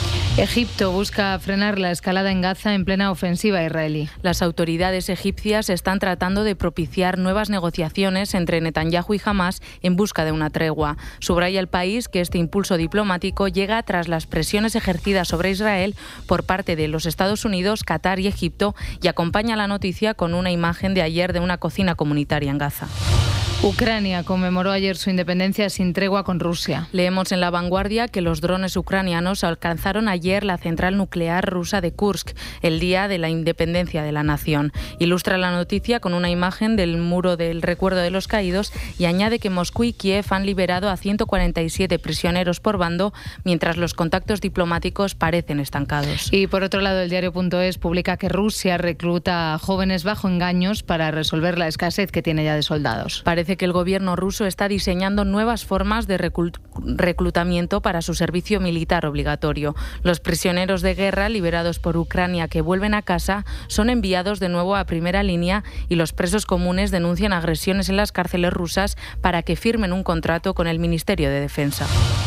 Speaker 2: Egipto busca frenar la escalada en Gaza en plena ofensiva israelí.
Speaker 10: Las autoridades egipcias están tratando de propiciar nuevas negociaciones entre Netanyahu y Hamás en busca de una tregua. Subraya el País que este impulso diplomático llega tras las presiones ejercidas sobre Israel por parte de los Estados Unidos, Qatar y Egipto, y acompaña la noticia con una imagen de ayer de una cocina comunitaria en Gaza.
Speaker 2: Ucrania conmemoró ayer su independencia sin tregua con Rusia.
Speaker 10: Leemos en La Vanguardia que los drones ucranianos alcanzaron ayer la central nuclear rusa de Kursk, el día de la independencia de la nación. Ilustra la noticia con una imagen del muro del recuerdo de los caídos y añade que Moscú y Kiev han liberado a ciento cuarenta y siete prisioneros por bando, mientras los contactos diplomáticos parecen estancados.
Speaker 2: Y por otro lado, el diario punto es publica que Rusia recluta a jóvenes bajo engaños para resolver la escasez que tiene ya de soldados.
Speaker 10: Parece que el gobierno ruso está diseñando nuevas formas de reclutamiento para su servicio militar obligatorio. Los prisioneros de guerra liberados por Ucrania que vuelven a casa son enviados de nuevo a primera línea y los presos comunes denuncian agresiones en las cárceles rusas para que firmen un contrato con el Ministerio de Defensa.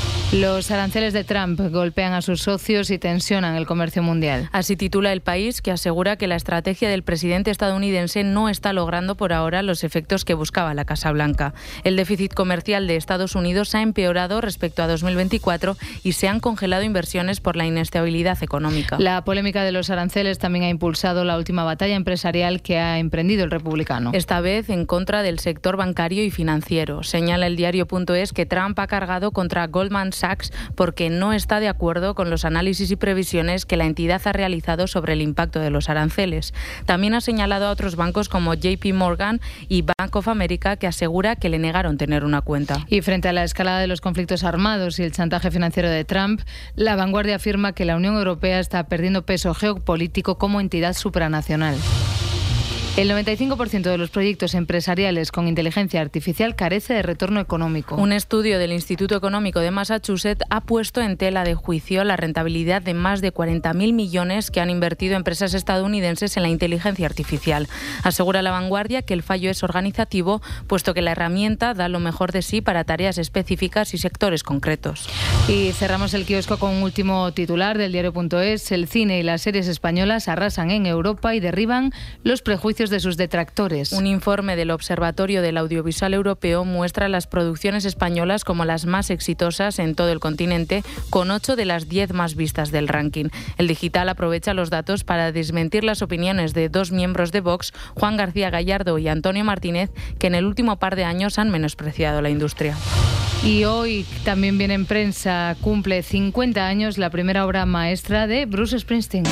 Speaker 2: Los aranceles de Trump golpean a sus socios y tensionan el comercio mundial.
Speaker 10: Así titula El País, que asegura que la estrategia del presidente estadounidense no está logrando por ahora los efectos que buscaba la Casa Blanca. El déficit comercial de Estados Unidos ha empeorado respecto a dos mil veinticuatro y se han congelado inversiones por la inestabilidad económica.
Speaker 2: La polémica de los aranceles también ha impulsado la última batalla empresarial que ha emprendido el republicano.
Speaker 10: Esta vez en contra del sector bancario y financiero. Señala el diario punto es que Trump ha cargado contra Goldman Sachs porque no está de acuerdo con los análisis y previsiones que la entidad ha realizado sobre el impacto de los aranceles. También ha señalado a otros bancos como J P Morgan y Bank of America, que asegura que le negaron tener una cuenta.
Speaker 2: Y frente a la escalada de los conflictos armados y el chantaje financiero de Trump, La Vanguardia afirma que la Unión Europea está perdiendo peso geopolítico como entidad supranacional. El noventa y cinco por ciento de los proyectos empresariales con inteligencia artificial carece de retorno económico.
Speaker 10: Un estudio del Instituto Económico de Massachusetts ha puesto en tela de juicio la rentabilidad de más de cuarenta mil millones que han invertido empresas estadounidenses en la inteligencia artificial. Asegura La Vanguardia que el fallo es organizativo, puesto que la herramienta da lo mejor de sí para tareas específicas y sectores concretos.
Speaker 2: Y cerramos el kiosco con un último titular del diario punto es. El cine y las series españolas arrasan en Europa y derriban los prejuicios de sus detractores.
Speaker 10: Un informe del Observatorio del Audiovisual Europeo muestra las producciones españolas como las más exitosas en todo el continente, con ocho de las diez más vistas del ranking. El Digital aprovecha los datos para desmentir las opiniones de dos miembros de Vox, Juan García Gallardo y Antonio Martínez, que en el último par de años han menospreciado la industria.
Speaker 2: Y hoy también viene en prensa, cumple cincuenta años la primera obra maestra de Bruce Springsteen.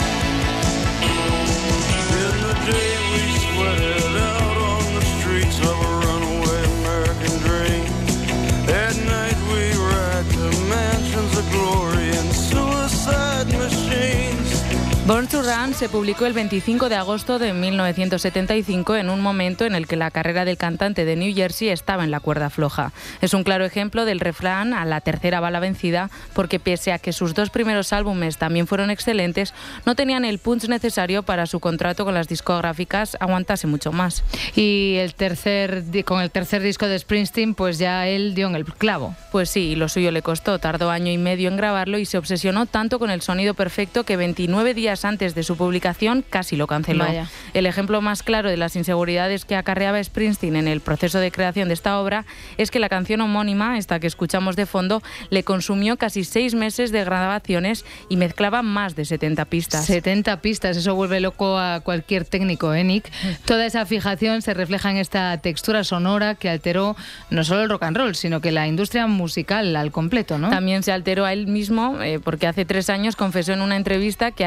Speaker 10: Born to Run se publicó el veinticinco de agosto de mil novecientos setenta y cinco en un momento en el que la carrera del cantante de New Jersey estaba en la cuerda floja. Es un claro ejemplo del refrán "a la tercera va la vencida", porque pese a que sus dos primeros álbumes también fueron excelentes, no tenían el punch necesario para su contrato con las discográficas aguantase mucho más.
Speaker 2: Y el tercer con el tercer disco de Springsteen, pues ya él dio en el clavo.
Speaker 10: Pues sí, y lo suyo le costó. Tardó año y medio en grabarlo y se obsesionó tanto con el sonido perfecto que veintinueve días antes de su publicación casi lo canceló.
Speaker 2: Vaya.
Speaker 10: El ejemplo más claro de las inseguridades que acarreaba Springsteen en el proceso de creación de esta obra es que la canción homónima, esta que escuchamos de fondo, le consumió casi seis meses de grabaciones y mezclaba más de setenta pistas.
Speaker 2: setenta pistas, eso vuelve loco a cualquier técnico, ¿eh, Nick? Toda esa fijación se refleja en esta textura sonora que alteró no solo el rock and roll, sino que la industria musical al completo, ¿no?
Speaker 10: También se alteró a él mismo, eh, porque hace tres años confesó en una entrevista que aquella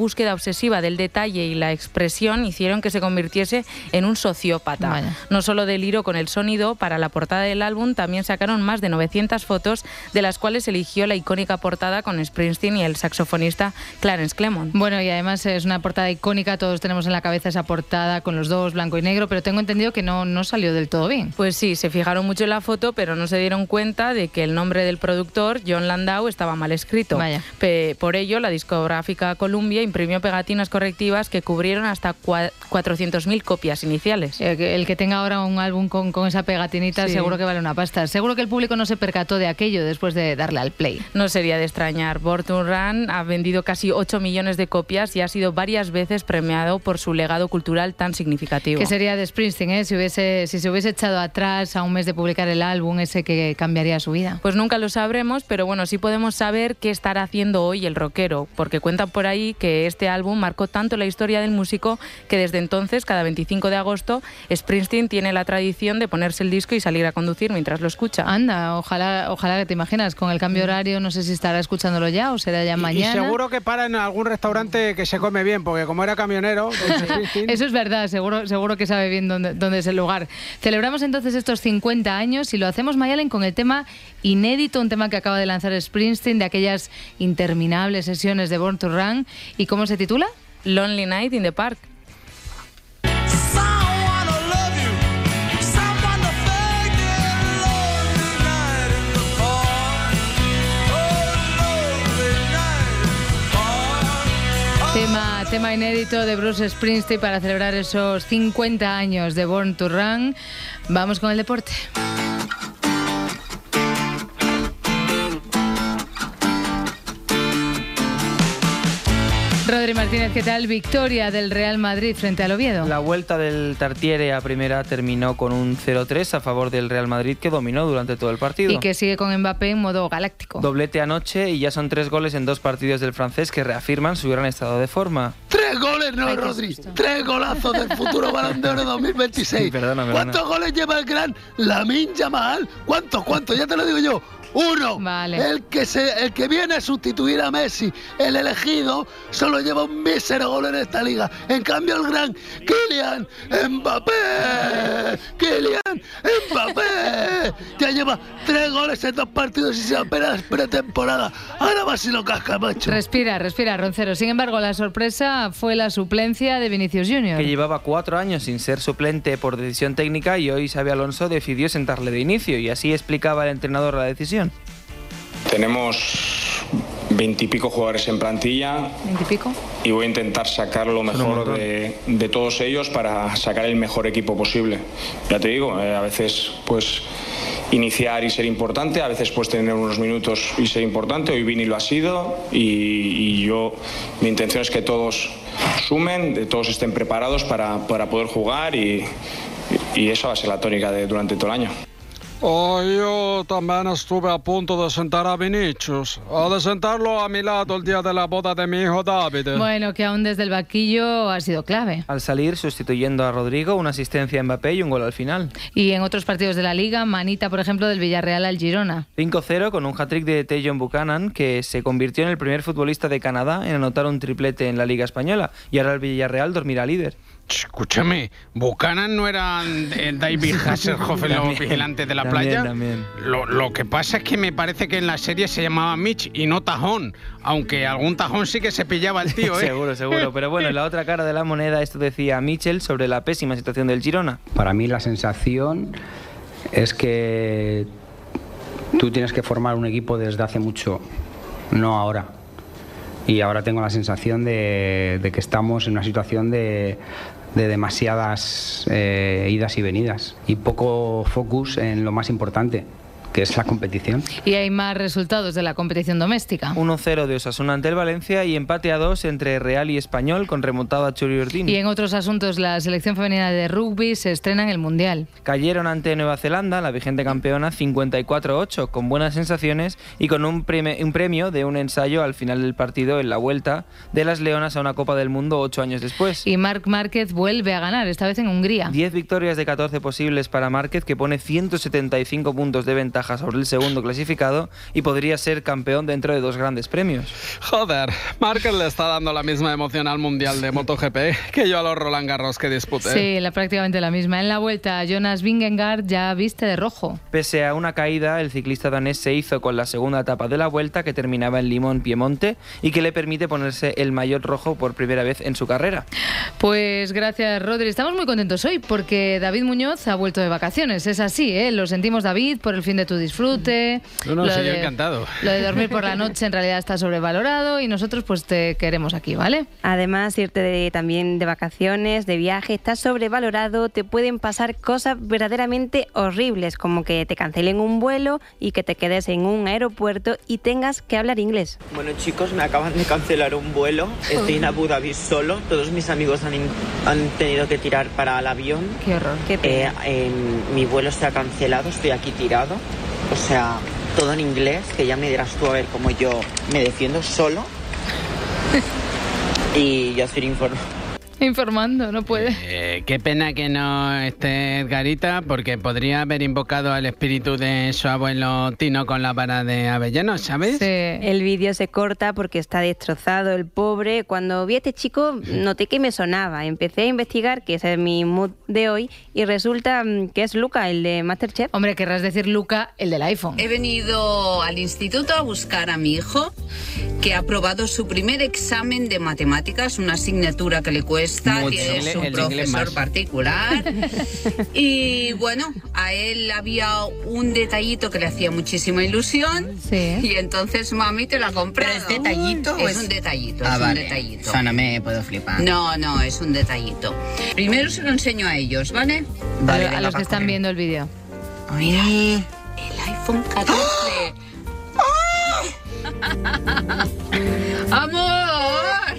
Speaker 10: búsqueda obsesiva del detalle y la expresión hicieron que se convirtiese en un sociópata.
Speaker 2: Vaya.
Speaker 10: No solo deliró con el sonido, para la portada del álbum también sacaron más de novecientas fotos, de las cuales eligió la icónica portada con Springsteen y el saxofonista Clarence Clemons.
Speaker 2: Bueno, y además es una portada icónica, todos tenemos en la cabeza esa portada con los dos, blanco y negro, pero tengo entendido que no, no salió del todo bien.
Speaker 10: Pues sí, se fijaron mucho en la foto, pero no se dieron cuenta de que el nombre del productor, Jon Landau, estaba mal escrito.
Speaker 2: Vaya.
Speaker 10: Pe- por ello, la discográfica Columbia imprimió pegatinas correctivas que cubrieron hasta cuatrocientas mil copias iniciales.
Speaker 2: El que, el que tenga ahora un álbum con, con esa pegatinita
Speaker 10: Sí.
Speaker 2: seguro que vale una pasta. Seguro que el público no se percató de aquello después de darle al play.
Speaker 10: No sería de extrañar. Born to Run ha vendido casi ocho millones de copias y ha sido varias veces premiado por su legado cultural tan significativo.
Speaker 2: ¿Qué sería de Springsteen, eh? si, hubiese, si se hubiese echado atrás a un mes de publicar el álbum ese que cambiaría su vida?
Speaker 10: Pues nunca lo sabremos, pero bueno, sí podemos saber qué estará haciendo hoy el rockero, porque cuentan por ahí que este álbum marcó tanto la historia del músico que desde entonces, cada veinticinco de agosto, Springsteen tiene la tradición de ponerse el disco y salir a conducir mientras lo escucha.
Speaker 2: Anda, ojalá, ojalá que te imaginas, con el cambio horario, no sé si estará escuchándolo ya o será ya
Speaker 11: Y
Speaker 2: mañana.
Speaker 11: seguro que para en algún restaurante que se come bien, porque como era camionero...
Speaker 2: Eso es verdad, seguro, seguro que sabe bien dónde, dónde es el lugar. Celebramos entonces estos cincuenta años y lo hacemos, Mayalen, con el tema inédito, un tema que acaba de lanzar Springsteen, de aquellas interminables sesiones de Born to Run. ¿Y cómo se titula?
Speaker 10: Lonely Night in the Park.
Speaker 2: Tema, tema inédito de Bruce Springsteen para celebrar esos cincuenta años de Born to Run. Vamos con el deporte. Rodri Martínez, ¿qué tal? Victoria del Real Madrid frente al Oviedo.
Speaker 13: La vuelta del Tartiere a primera terminó con un cero tres a favor del Real Madrid, que dominó durante todo el partido.
Speaker 2: Y que sigue con Mbappé en modo galáctico.
Speaker 13: Doblete anoche y ya son tres goles en dos partidos del francés que reafirman su gran estado de forma.
Speaker 14: ¡Tres goles, no, Rodri! ¡Tres golazos del futuro Balón de Oro dos mil veintiséis!
Speaker 13: Sí, perdona,
Speaker 14: ¿Cuántos
Speaker 13: perdona.
Speaker 14: goles lleva el gran Lamine Yamal? ¿Cuántos, cuántos? Ya te lo digo yo. Uno.
Speaker 2: Vale.
Speaker 14: El que se, el que viene a sustituir a Messi, el elegido, solo lleva un mísero gol en esta liga. En cambio, el gran Kylian Mbappé, Kylian Mbappé, ya lleva tres goles en dos partidos y se apenas pretemporada. Ahora va si lo casca, macho.
Speaker 2: Respira, respira, Roncero. Sin embargo, la sorpresa fue la suplencia de Vinicius Junior
Speaker 13: Que llevaba cuatro años sin ser suplente por decisión técnica y hoy Xabi Alonso decidió sentarle de inicio y así explicaba el entrenador la decisión.
Speaker 15: Tenemos veintipico jugadores en plantilla
Speaker 2: ¿Veintipico?
Speaker 15: y voy a intentar sacar lo mejor de, de todos ellos para sacar el mejor equipo posible. Ya te digo, eh, a veces pues iniciar y ser importante, a veces pues tener unos minutos y ser importante. Hoy Vini lo ha sido y, y yo, mi intención es que todos sumen, de todos estén preparados para, para poder jugar y, y eso va a ser la tónica de, durante todo el año.
Speaker 11: Oh, yo también estuve a punto de sentar a Vinicius, o de sentarlo a mi lado el día de la boda de mi hijo David.
Speaker 2: Bueno, que aún desde el banquillo ha sido clave.
Speaker 13: Al salir, sustituyendo a Rodrigo, una asistencia a Mbappé y un gol al final.
Speaker 2: Y en otros partidos de la Liga, manita, por ejemplo, del Villarreal al Girona.
Speaker 13: cinco cero con un hat-trick de Tejon Buchanan, que se convirtió en el primer futbolista de Canadá en anotar un triplete en la Liga Española. Y ahora el Villarreal dormirá líder.
Speaker 11: Escúchame, ¿Buchanan no era eh, David Hasselhoff, el
Speaker 13: También,
Speaker 11: vigilante de la
Speaker 13: también,
Speaker 11: playa?
Speaker 13: también.
Speaker 11: Lo, lo que pasa es que me parece que en la serie se llamaba Mitch y no Tajón, aunque algún tajón sí que se pillaba el tío, ¿eh?
Speaker 13: Seguro, seguro. Pero bueno, en la otra cara de la moneda, esto decía Michel sobre la pésima situación del Girona.
Speaker 17: Para mí la sensación es que tú tienes que formar un equipo desde hace mucho, no ahora. Y ahora tengo la sensación de, de que estamos en una situación de, de demasiadas eh, idas y venidas y poco focus en lo más importante, que es la competición.
Speaker 2: Y hay más resultados de la competición doméstica.
Speaker 13: uno cero de Osasuna ante el Valencia y empate a dos entre Real y Español con remontada a Churi Ordini.
Speaker 2: Y en otros asuntos, la selección femenina de rugby se estrena en el Mundial.
Speaker 13: Cayeron ante Nueva Zelanda, la vigente campeona, cincuenta y cuatro a ocho, con buenas sensaciones y con un, premi- un premio de un ensayo al final del partido en la vuelta de las Leonas a una Copa del Mundo ocho años después.
Speaker 2: Y Marc Márquez vuelve a ganar, esta vez en Hungría.
Speaker 13: diez victorias de catorce posibles para Márquez, que pone ciento setenta y cinco puntos de ventaja ventaja sobre el segundo clasificado y podría ser campeón dentro de dos grandes premios.
Speaker 11: Joder, Márquez le está dando la misma emoción al Mundial de MotoGP que yo a los Roland Garros que disputé.
Speaker 2: Sí, la, prácticamente la misma. En la vuelta, Jonas Vingegaard ya viste de rojo.
Speaker 13: Pese a una caída, el ciclista danés se hizo con la segunda etapa de la vuelta, que terminaba en Limón, Piemonte, y que le permite ponerse el maillot rojo por primera vez en su carrera.
Speaker 2: Pues gracias, Rodri. Estamos muy contentos hoy porque David Muñoz ha vuelto de vacaciones. Es así, ¿eh? Lo sentimos, David, por el fin de tu disfrute.
Speaker 11: No, no,
Speaker 2: lo
Speaker 11: sí,
Speaker 2: de,
Speaker 11: yo encantado.
Speaker 2: Lo de dormir por la noche en realidad está sobrevalorado y nosotros pues te queremos aquí, ¿vale?
Speaker 3: Además, irte de, también de vacaciones, de viaje, está sobrevalorado. Te pueden pasar cosas verdaderamente horribles, como que te cancelen un vuelo y que te quedes en un aeropuerto y tengas que hablar inglés.
Speaker 19: Bueno, chicos, me acaban de cancelar un vuelo. Estoy en Abu Dhabi solo. Todos mis amigos han, han tenido que tirar para el avión.
Speaker 2: Qué horror. Qué
Speaker 19: pena. Eh, en, mi vuelo se ha cancelado, estoy aquí tirado. O sea, todo en inglés, que ya me dirás tú a ver cómo yo me defiendo solo. Y yo soy informado.
Speaker 2: Informando, no puede.
Speaker 11: Eh, qué pena que no esté Edgarita, porque podría haber invocado al espíritu de su abuelo Tino con la vara de Avellano, ¿sabes?
Speaker 3: Sí. El vídeo se corta porque está destrozado el pobre. Cuando vi a este chico noté que me sonaba. Empecé a investigar, que ese es mi mood de hoy, y resulta que es Luca, el de MasterChef.
Speaker 2: Hombre, querrás decir Luca, el del iPhone.
Speaker 20: He venido al instituto a buscar a mi hijo, que ha aprobado su primer examen de matemáticas, una asignatura que le cuesta. Tiene su profesor particular. Y bueno, a él había un detallito que le hacía muchísima ilusión.
Speaker 2: Sí.
Speaker 20: Y entonces mami te lo ha comprado.
Speaker 18: ¿Pero es detallito?
Speaker 20: Es,
Speaker 18: es
Speaker 20: un detallito,
Speaker 18: ah,
Speaker 20: es
Speaker 18: vale.
Speaker 20: un detallito.
Speaker 18: O sea, no me puedo flipar.
Speaker 20: No, no, es un detallito. Primero se lo enseño a ellos, ¿vale?
Speaker 2: Vale, a los que están viendo el vídeo.
Speaker 20: Mira, el iPhone catorce. ¡Amor!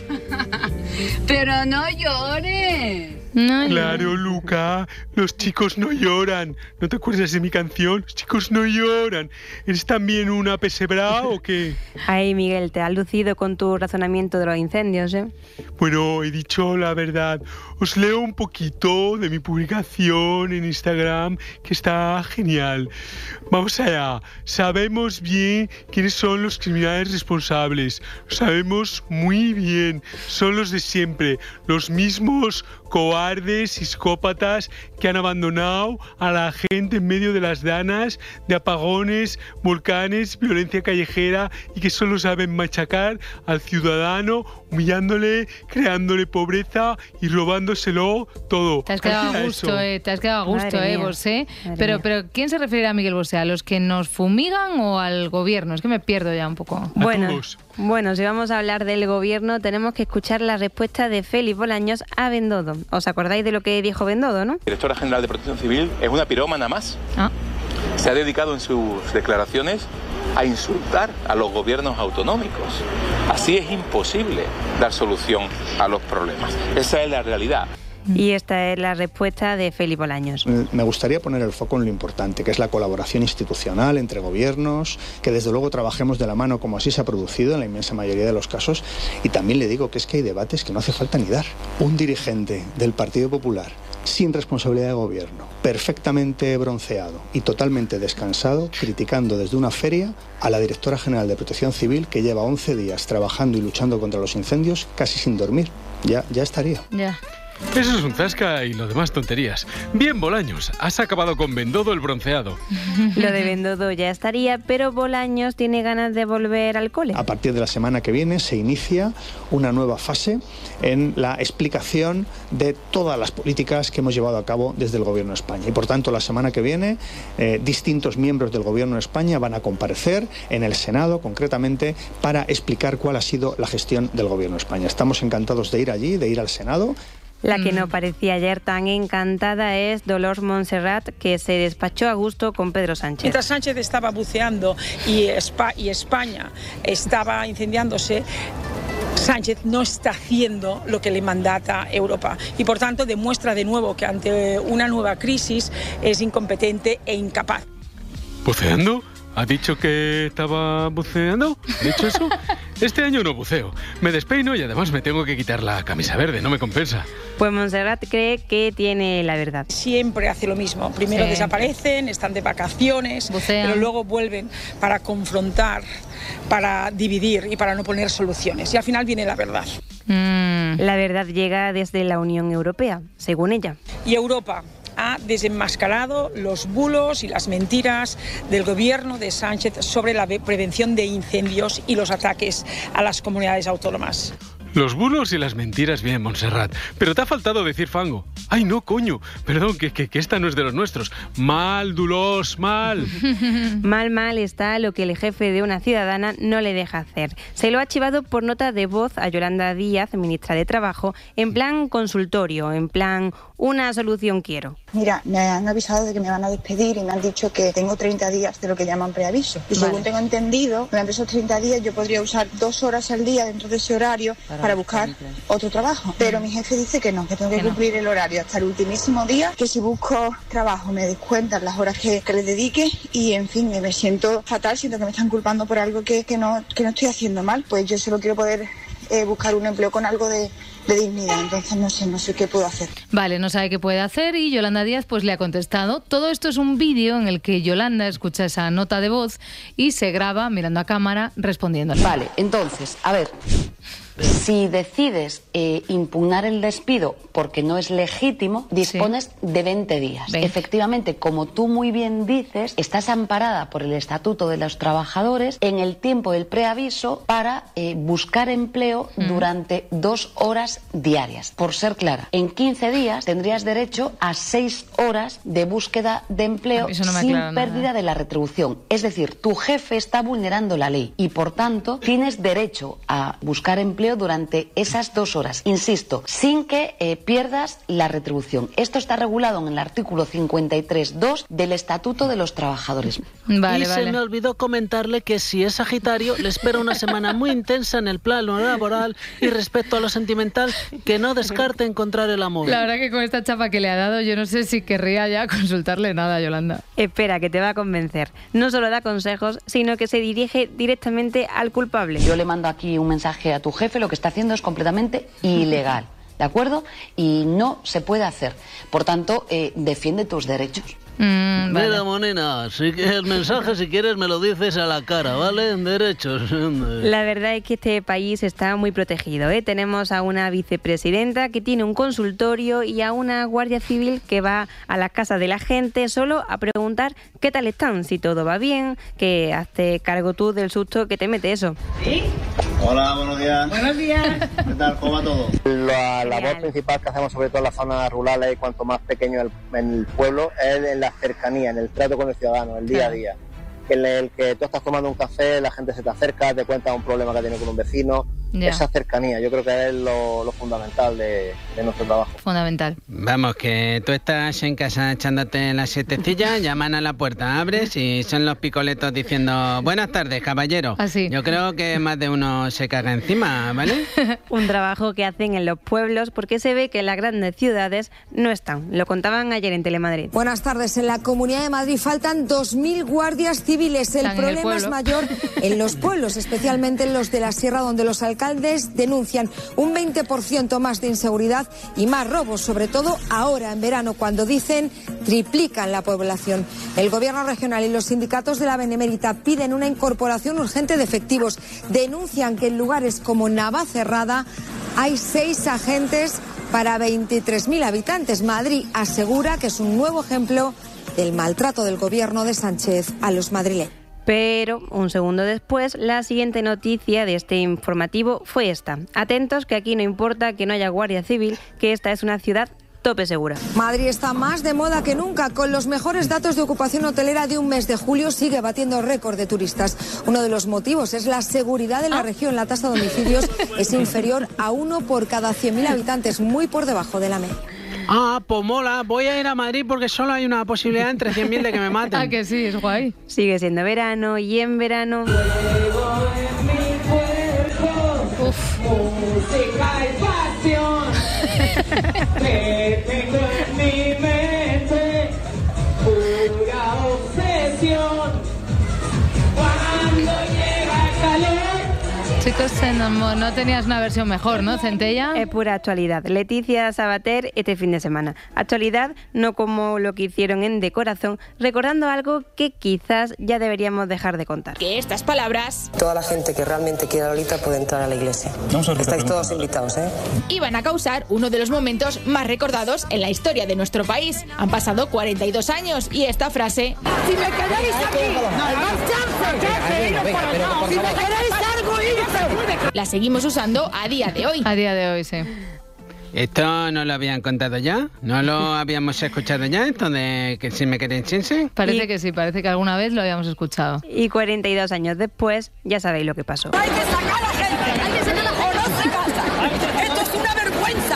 Speaker 20: Pero no llores.
Speaker 2: No,
Speaker 25: claro, Luca, los chicos no lloran. ¿No te acuerdas de mi canción? Los chicos no lloran. ¿Eres también una pesebra o qué?
Speaker 3: Ay, Miguel, te has lucido con tu razonamiento de los incendios, ¿eh?
Speaker 25: Bueno, he dicho la verdad. Os leo un poquito de mi publicación en Instagram, que está genial. Vamos allá. Sabemos bien quiénes son los criminales responsables. Lo sabemos muy bien. Son los de siempre. Los mismos cobardes y psicópatas que han abandonado a la gente en medio de las danas, de apagones, volcanes, violencia callejera, y que solo saben machacar al ciudadano, humillándole, creándole pobreza y robándoselo todo.
Speaker 2: Te has quedado a gusto, eh, te has quedado a gusto,
Speaker 3: Madre
Speaker 2: eh,
Speaker 3: mía.
Speaker 2: Bosé.
Speaker 3: Madre
Speaker 2: Pero,
Speaker 3: mía.
Speaker 2: pero ¿quién se refiere a Miguel Bosé? ¿A los que nos fumigan o al gobierno? Es que me pierdo ya un poco.
Speaker 3: Bueno, bueno, si vamos a hablar del gobierno, tenemos que escuchar la respuesta de Félix Bolaños a Bendodo. ¿Os acordáis de lo que dijo Bendodo, no?
Speaker 21: Directora General de Protección Civil es una pirómana más.
Speaker 2: Ah.
Speaker 21: Se ha dedicado en sus declaraciones a insultar a los gobiernos autonómicos. Así es imposible dar solución a los problemas. Esa es la realidad.
Speaker 3: Y esta es la respuesta de Félix Bolaños.
Speaker 22: Me gustaría poner el foco en lo importante, que es la colaboración institucional entre gobiernos, que desde luego trabajemos de la mano como así se ha producido en la inmensa mayoría de los casos. Y también le digo que es que hay debates que no hace falta ni dar. Un dirigente del Partido Popular sin responsabilidad de gobierno, perfectamente bronceado y totalmente descansado, criticando desde una feria a la directora general de Protección Civil, que lleva once días trabajando y luchando contra los incendios casi sin dormir. Ya, ya estaría.
Speaker 2: Ya.
Speaker 11: Eso es un zasca y lo demás tonterías. Bien, Bolaños, has acabado con Bendodo el bronceado.
Speaker 3: Lo de Bendodo ya estaría, pero Bolaños tiene ganas de volver al cole.
Speaker 22: A partir de la semana que viene se inicia una nueva fase en la explicación de todas las políticas que hemos llevado a cabo desde el Gobierno de España. Y por tanto, la semana que viene, eh, distintos miembros del Gobierno de España van a comparecer en el Senado, concretamente, para explicar cuál ha sido la gestión del Gobierno de España. Estamos encantados de ir allí, de ir al Senado.
Speaker 3: La que no parecía ayer tan encantada es Dolors Montserrat, que se despachó a gusto con Pedro Sánchez.
Speaker 23: Mientras Sánchez estaba buceando y, Espa- y España estaba incendiándose, Sánchez no está haciendo lo que le mandata Europa y por tanto demuestra de nuevo que ante una nueva crisis es incompetente e incapaz.
Speaker 11: ¿Buceando? ¿Ha dicho que estaba buceando? ¿Ha dicho eso?
Speaker 25: Este año no buceo. Me despeino y además me tengo que quitar la camisa verde, no me compensa.
Speaker 3: Pues Montserrat cree que tiene la verdad.
Speaker 23: Siempre hace lo mismo. Primero
Speaker 2: Sí.
Speaker 23: desaparecen, están de vacaciones,
Speaker 2: Bucean.
Speaker 23: pero luego vuelven para confrontar, para dividir y para no poner soluciones. Y al final viene la verdad.
Speaker 2: Mm.
Speaker 3: La verdad llega desde la Unión Europea, según ella.
Speaker 23: Y Europa ha desenmascarado los bulos y las mentiras del gobierno de Sánchez sobre la prevención de incendios y los ataques a las comunidades autónomas.
Speaker 25: Los bulos y las mentiras, bien, Montserrat. Pero te ha faltado decir fango. Ay, no, coño. Perdón, que, que, que esta no es de los nuestros. Mal, Dulos, mal.
Speaker 3: Mal, mal está lo que el jefe de una ciudadana no le deja hacer. Se lo ha chivado por nota de voz a Yolanda Díaz, ministra de Trabajo, en plan consultorio, en plan una solución quiero.
Speaker 1: Mira, me han avisado de que me van a despedir y me han dicho que tengo treinta días de lo que llaman preaviso. Y
Speaker 3: Vale.
Speaker 1: según tengo entendido, durante esos treinta días yo podría usar dos horas al día dentro de ese horario para, para buscar otro trabajo. Pero mi jefe dice que no, que tengo que, que cumplir no. el horario hasta el ultimísimo día, que si busco trabajo me descuentan las horas que, que les dedique y, en fin, me siento fatal, siento que me están culpando por algo que, que, no, que no estoy haciendo mal. Pues yo solo quiero poder eh, buscar un empleo con algo de... de dignidad, entonces no sé, no sé qué puedo hacer.
Speaker 2: Vale, no sabe qué puede hacer y Yolanda Díaz pues le ha contestado. Todo esto es un vídeo en el que Yolanda escucha esa nota de voz y se graba mirando a cámara respondiendo.
Speaker 4: Vale, entonces, a ver, si decides eh, impugnar el despido porque no es legítimo, dispones sí. de veinte días. veinte. Efectivamente, como tú muy bien dices, estás amparada por el Estatuto de los Trabajadores en el tiempo del preaviso para eh, buscar empleo mm. durante dos horas diarias. Por ser clara, en quince días tendrías derecho a seis horas de búsqueda de empleo no sin pérdida nada. de la retribución. Es decir, tu jefe está vulnerando la ley y, por tanto, tienes derecho a buscar empleo durante esas dos horas. Insisto, sin que eh, pierdas la retribución. Esto está regulado en el artículo cincuenta y tres punto dos del Estatuto de los Trabajadores.
Speaker 5: Vale, y vale. se me olvidó comentarle que si es Sagitario, le espera una semana muy intensa en el plano laboral y respecto a lo sentimental, que no descarte encontrar el amor.
Speaker 2: La verdad que con esta chapa que le ha dado, yo no sé si querría ya consultarle nada, Yolanda.
Speaker 3: Espera, que te va a convencer. No solo da consejos, sino que se dirige directamente al culpable.
Speaker 4: Yo le mando aquí un mensaje a tu jefe, lo que está haciendo es completamente ilegal, ¿de acuerdo? Y no se puede hacer. Por tanto, eh, defiende tus derechos.
Speaker 5: Mm, vale. Mira, Monina, si el mensaje, si quieres, me lo dices a la cara, ¿vale? Derechos.
Speaker 3: La verdad es que este país está muy protegido, ¿eh? Tenemos a una vicepresidenta que tiene un consultorio y a una guardia civil que va a las casas de la gente solo a preguntar qué tal están, si todo va bien, que hazte cargo tú del susto que te mete eso.
Speaker 6: ¿Sí? Hola, buenos días.
Speaker 23: Buenos días.
Speaker 6: ¿Qué tal? ¿Cómo va todo? La labor principal que hacemos, sobre todo en las zonas rurales y cuanto más pequeño el, en el pueblo, es en la cercanía, en el trato con el ciudadano, el día a día. En el que tú estás tomando un café, la gente se te acerca, te cuenta un problema que ha tenido con un vecino. Yeah. Esa cercanía, yo creo que es lo, lo fundamental de, de nuestro trabajo.
Speaker 2: Fundamental.
Speaker 11: Vamos, que tú estás en casa echándote las siestecillas, llaman a la puerta, abres y son los picoletos diciendo buenas tardes, caballero.
Speaker 2: Así.
Speaker 11: Yo creo que más de uno se caga encima, ¿vale?
Speaker 3: Un trabajo que hacen en los pueblos porque se ve que en las grandes ciudades no están. Lo contaban ayer en Telemadrid.
Speaker 12: Buenas tardes. En la Comunidad de Madrid faltan dos mil guardias civiles. El problema es mayor en los pueblos, especialmente en los de la sierra, donde los alcaldes denuncian un veinte por ciento más de inseguridad y más robos, sobre todo ahora en verano, cuando dicen triplican la población. El gobierno regional y los sindicatos de la Benemérita piden una incorporación urgente de efectivos. Denuncian que en lugares como Navacerrada hay seis agentes para veintitrés mil habitantes. Madrid asegura que es un nuevo ejemplo del maltrato del gobierno de Sánchez a los madrileños.
Speaker 3: Pero un segundo después, la siguiente noticia de este informativo fue esta. Atentos, que aquí no importa que no haya guardia civil, que esta es una ciudad tope segura.
Speaker 12: Madrid está más de moda que nunca. Con los mejores datos de ocupación hotelera de un mes de julio, sigue batiendo récord de turistas. Uno de los motivos es la seguridad de la región. La tasa de homicidios es inferior a uno por cada cien mil habitantes, muy por debajo de la media.
Speaker 5: Ah, pues mola, voy a ir a Madrid porque solo hay una posibilidad entre cien mil de que me maten.
Speaker 2: Ah, que sí, es guay.
Speaker 3: Sigue siendo verano y en verano...
Speaker 8: Uf. Música y pasión. Te tengo en mi mente pura obsesión. Cuando llega el calor.
Speaker 2: Chicos, Estos se enamoró. No tenías una versión mejor, ¿no, Centella?
Speaker 3: Es pura actualidad. Leticia Sabater este fin de semana. Actualidad, no como lo que hicieron en De Corazón, recordando algo que quizás ya deberíamos dejar de contar.
Speaker 7: Que estas palabras...
Speaker 9: Toda la gente que realmente quiera a Lolita puede entrar a la iglesia. No, estáis todos invitados, ¿eh?
Speaker 7: Iban a causar uno de los momentos más recordados en la historia de nuestro país. Han pasado cuarenta y dos años y esta frase...
Speaker 10: Si me queréis aquí, si me queréis algo, irse.
Speaker 7: La seguimos usando a día de hoy.
Speaker 2: A día de hoy, sí.
Speaker 11: ¿Esto no lo habían contado ya? ¿No lo habíamos escuchado ya? ¿Esto de que si me queréis irse?
Speaker 2: Parece
Speaker 3: Y-
Speaker 2: que sí, parece que alguna vez lo habíamos escuchado.
Speaker 3: Y cuarenta y dos años después, ya sabéis lo que pasó.
Speaker 10: Hay que sacar a la gente, hay que sacar a la gente. No se casa. Esto es una vergüenza.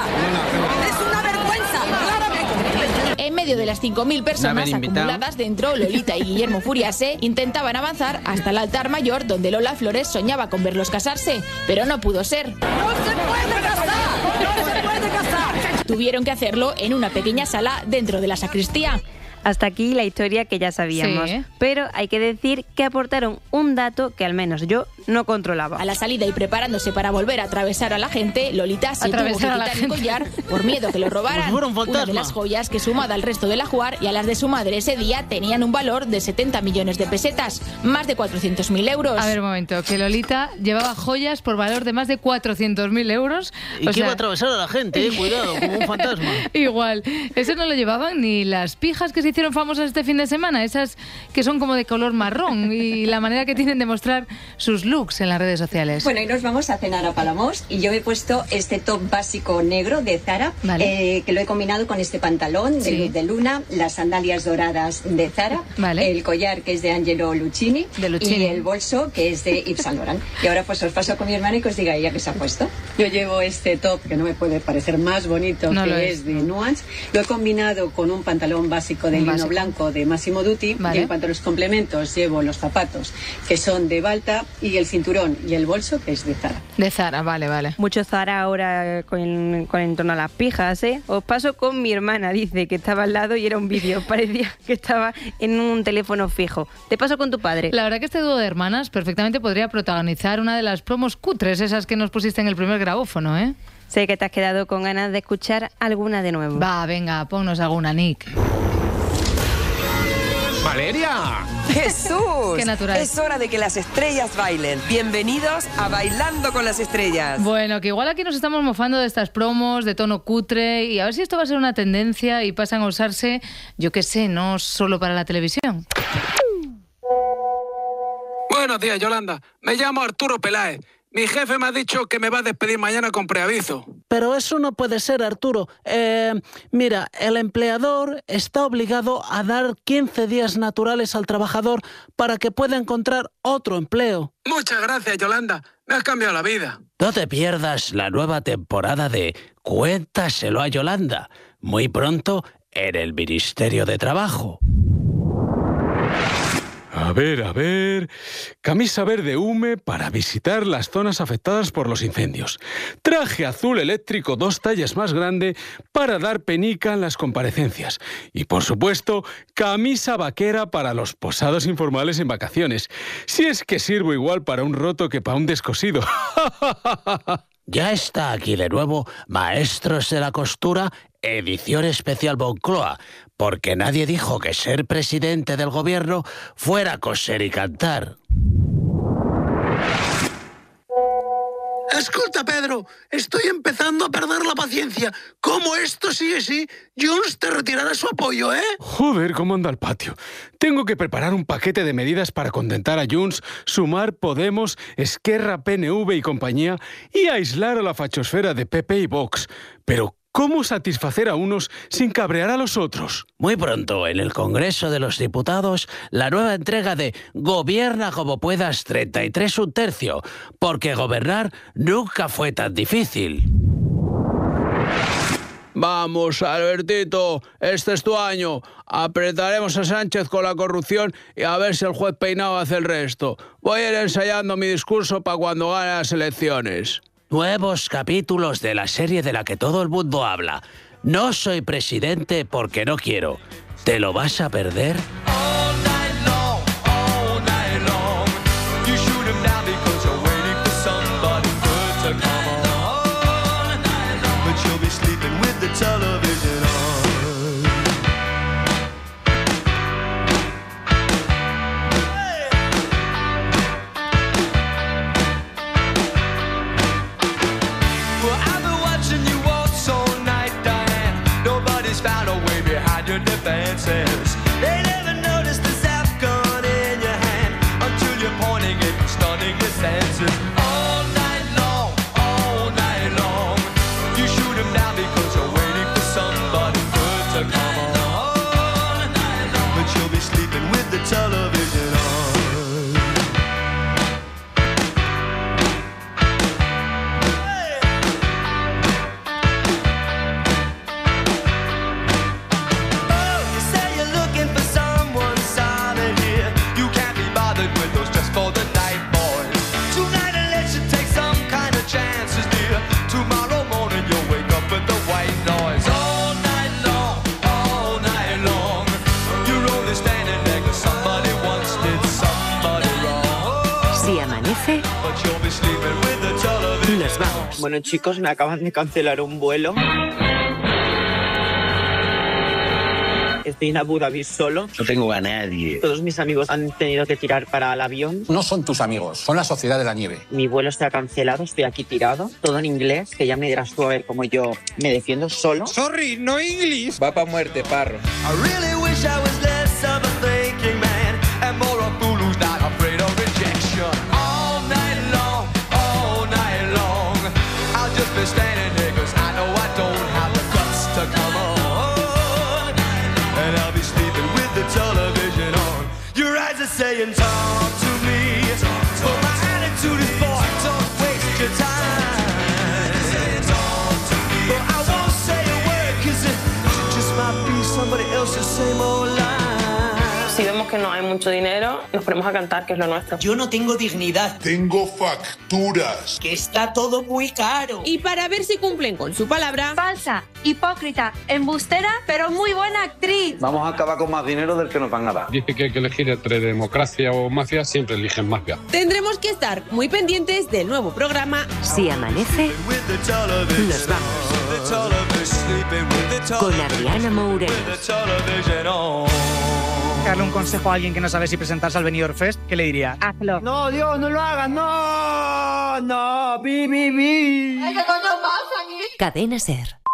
Speaker 10: Es una vergüenza, claramente.
Speaker 7: En medio de las cinco mil personas
Speaker 11: haber invitado.
Speaker 7: acumuladas dentro, Lolita y Guillermo Furiase intentaban avanzar hasta el altar mayor donde Lola Flores soñaba con verlos casarse, pero no pudo ser.
Speaker 10: No se puede casar. No se puede casar.
Speaker 7: Tuvieron que hacerlo en una pequeña sala dentro de la sacristía.
Speaker 3: Hasta aquí la historia que ya sabíamos.
Speaker 2: Sí.
Speaker 3: Pero hay que decir que aportaron un dato que al menos yo no controlaba.
Speaker 7: A la salida y preparándose para volver a atravesar a la gente, Lolita se tuvo que
Speaker 2: Atravesar a la
Speaker 7: quitar el
Speaker 2: gente.
Speaker 7: collar por miedo que lo robaran.
Speaker 5: Como si fuera un
Speaker 7: Una de
Speaker 5: fantasma.
Speaker 7: las joyas que, sumada al resto del ajuar y a las de su madre ese día, tenían un valor de setenta millones de pesetas, más de cuatrocientos mil euros.
Speaker 2: A ver, un momento, que Lolita llevaba joyas por valor de más de cuatrocientos mil euros.
Speaker 5: Y
Speaker 2: O
Speaker 5: que
Speaker 2: sea,
Speaker 5: iba a atravesar a la gente, eh, cuidado, como un fantasma.
Speaker 2: igual, eso no lo llevaban ni las pijas que se hicieron famosas este fin de semana, esas que son como de color marrón y la manera que tienen de mostrar sus looks en las redes sociales.
Speaker 16: Bueno, y nos vamos a cenar a Palamos y yo he puesto este top básico negro de Zara,
Speaker 2: Vale.
Speaker 16: eh, que lo he combinado con este pantalón de
Speaker 2: Sí.
Speaker 16: luz de luna, las sandalias doradas de Zara,
Speaker 2: Vale.
Speaker 16: el collar que es de Angelo Lucchini,
Speaker 2: De Lucchini.
Speaker 16: y el bolso que es de Yves Saint Laurent. Y ahora pues os paso con mi hermana y que os diga ella qué se ha puesto. Yo llevo este top que no me puede parecer más bonito,
Speaker 2: No
Speaker 16: que
Speaker 2: lo
Speaker 16: es.
Speaker 2: es.
Speaker 16: de Nuance. Lo he combinado con un pantalón básico de
Speaker 2: Un
Speaker 16: lino básico. blanco de Massimo Dutti.
Speaker 2: Vale.
Speaker 16: Y en cuanto a los complementos llevo los zapatos que son de Balta y el cinturón y el bolso que es de Zara.
Speaker 2: De Zara, vale, vale.
Speaker 3: Mucho Zara ahora con, con en torno a las pijas, ¿eh? Os paso con mi hermana, dice que estaba al lado y era un vídeo. Parecía que estaba en un teléfono fijo. Te paso con tu padre.
Speaker 2: La verdad que este dúo de hermanas perfectamente podría protagonizar una de las promos cutres, esas que nos pusiste en el primer grabófono, ¿eh?
Speaker 3: Sé que te has quedado con ganas de escuchar alguna de nuevo.
Speaker 2: Va, venga, ponnos alguna, Nick.
Speaker 24: ¡Valeria!
Speaker 26: ¡Jesús!
Speaker 2: Qué natural.
Speaker 26: Es hora de que las estrellas bailen. Bienvenidos a Bailando con las Estrellas.
Speaker 2: Bueno, que igual aquí nos estamos mofando de estas promos de tono cutre y a ver si esto va a ser una tendencia y pasan a usarse, yo qué sé, no solo para la televisión.
Speaker 27: Buenos días, Yolanda. Me llamo Arturo Peláez. Mi jefe me ha dicho que me va a despedir mañana con preaviso.
Speaker 5: Pero eso no puede ser, Arturo. Eh, mira, el empleador está obligado a dar quince días naturales al trabajador para que pueda encontrar otro empleo.
Speaker 27: Muchas gracias, Yolanda. Me has cambiado la vida.
Speaker 28: No te pierdas la nueva temporada de Cuéntaselo a Yolanda, muy pronto en el Ministerio de Trabajo.
Speaker 29: A ver, a ver... Camisa verde hume para visitar las zonas afectadas por los incendios. Traje azul eléctrico dos tallas más grande para dar penica en las comparecencias. Y, por supuesto, camisa vaquera para los posados informales en vacaciones. Si es que sirvo igual para un roto que para un descosido.
Speaker 28: Ya está aquí de nuevo Maestros de la Costura, edición especial Moncloa, porque nadie dijo que ser presidente del gobierno fuera coser y cantar.
Speaker 14: Escolta, Pedro, estoy empezando a perder la paciencia. Como esto sigue así, Junts te retirará su apoyo, ¿eh?
Speaker 29: Joder, ¿cómo anda el patio? Tengo que preparar un paquete de medidas para contentar a Junts, Sumar, Podemos, Esquerra, P N V y compañía y aislar a la fachosfera de P P y Vox. Pero, ¿cómo satisfacer a unos sin cabrear a los otros?
Speaker 28: Muy pronto, en el Congreso de los Diputados, la nueva entrega de Gobierna como puedas treinta y tres un tercio, porque gobernar nunca fue tan difícil.
Speaker 27: Vamos, Albertito, este es tu año. Apretaremos a Sánchez con la corrupción y a ver si el juez Peinado hace el resto. Voy a ir ensayando mi discurso para cuando gane las elecciones.
Speaker 28: Nuevos capítulos de la serie de la que todo el mundo habla. No soy presidente porque no quiero. ¿Te lo vas a perder?
Speaker 8: watching you waltz all night, Diane. Nobody's found a way behind your defenses. They never noticed the zap gun in your hand until you're pointing it and stunning your senses. All night long, all night long. You shoot him down because you're waiting for somebody good to come on. But you'll be sleeping with the television on.
Speaker 13: Nos vamos. Bueno, chicos, me acaban de cancelar un vuelo. Estoy en Abu Dhabi solo.
Speaker 28: No tengo a nadie.
Speaker 13: Todos mis amigos han tenido que tirar para el avión.
Speaker 15: No son tus amigos, son la Sociedad de la Nieve.
Speaker 13: Mi vuelo se ha cancelado, estoy aquí tirado. Todo en inglés, que ya me dirás tú a ver cómo yo me defiendo solo.
Speaker 15: Sorry, no inglés.
Speaker 13: Va pa' muerte, parro.
Speaker 8: I really wish I was less of a thinking man and more a fool who's not afraid of rejection. All night long, all night long, I'll just be standing there cause I know I don't have the guts to come on. And I'll be sleeping with the television on. Your eyes are saying talk to me, but my attitude is boy, don't waste your time. But I won't say a word cause it just might be somebody else's same old line.
Speaker 13: Si vemos que no hay mucho dinero, nos ponemos a cantar, que es lo nuestro.
Speaker 17: Yo no tengo dignidad.
Speaker 18: Tengo facturas.
Speaker 17: Que está todo muy caro.
Speaker 19: Y para ver si cumplen con su palabra...
Speaker 20: Falsa, hipócrita, embustera, pero muy buena actriz.
Speaker 15: Vamos a acabar con más dinero del que nos van a dar.
Speaker 29: Dice que hay que elegir entre democracia o mafia, siempre eligen mafia.
Speaker 19: Tendremos que estar muy pendientes del nuevo programa
Speaker 13: Si amanece, nos vamos. Con Adriana Mourel.
Speaker 21: Darle un consejo a alguien que no sabe si presentarse al Benidorm Fest, ¿qué le diría?
Speaker 20: Hazlo.
Speaker 21: No, Dios, no lo hagas, no, no, bi, bi, bi.
Speaker 20: ¿Qué coño pasa aquí?
Speaker 13: Cadena Ser.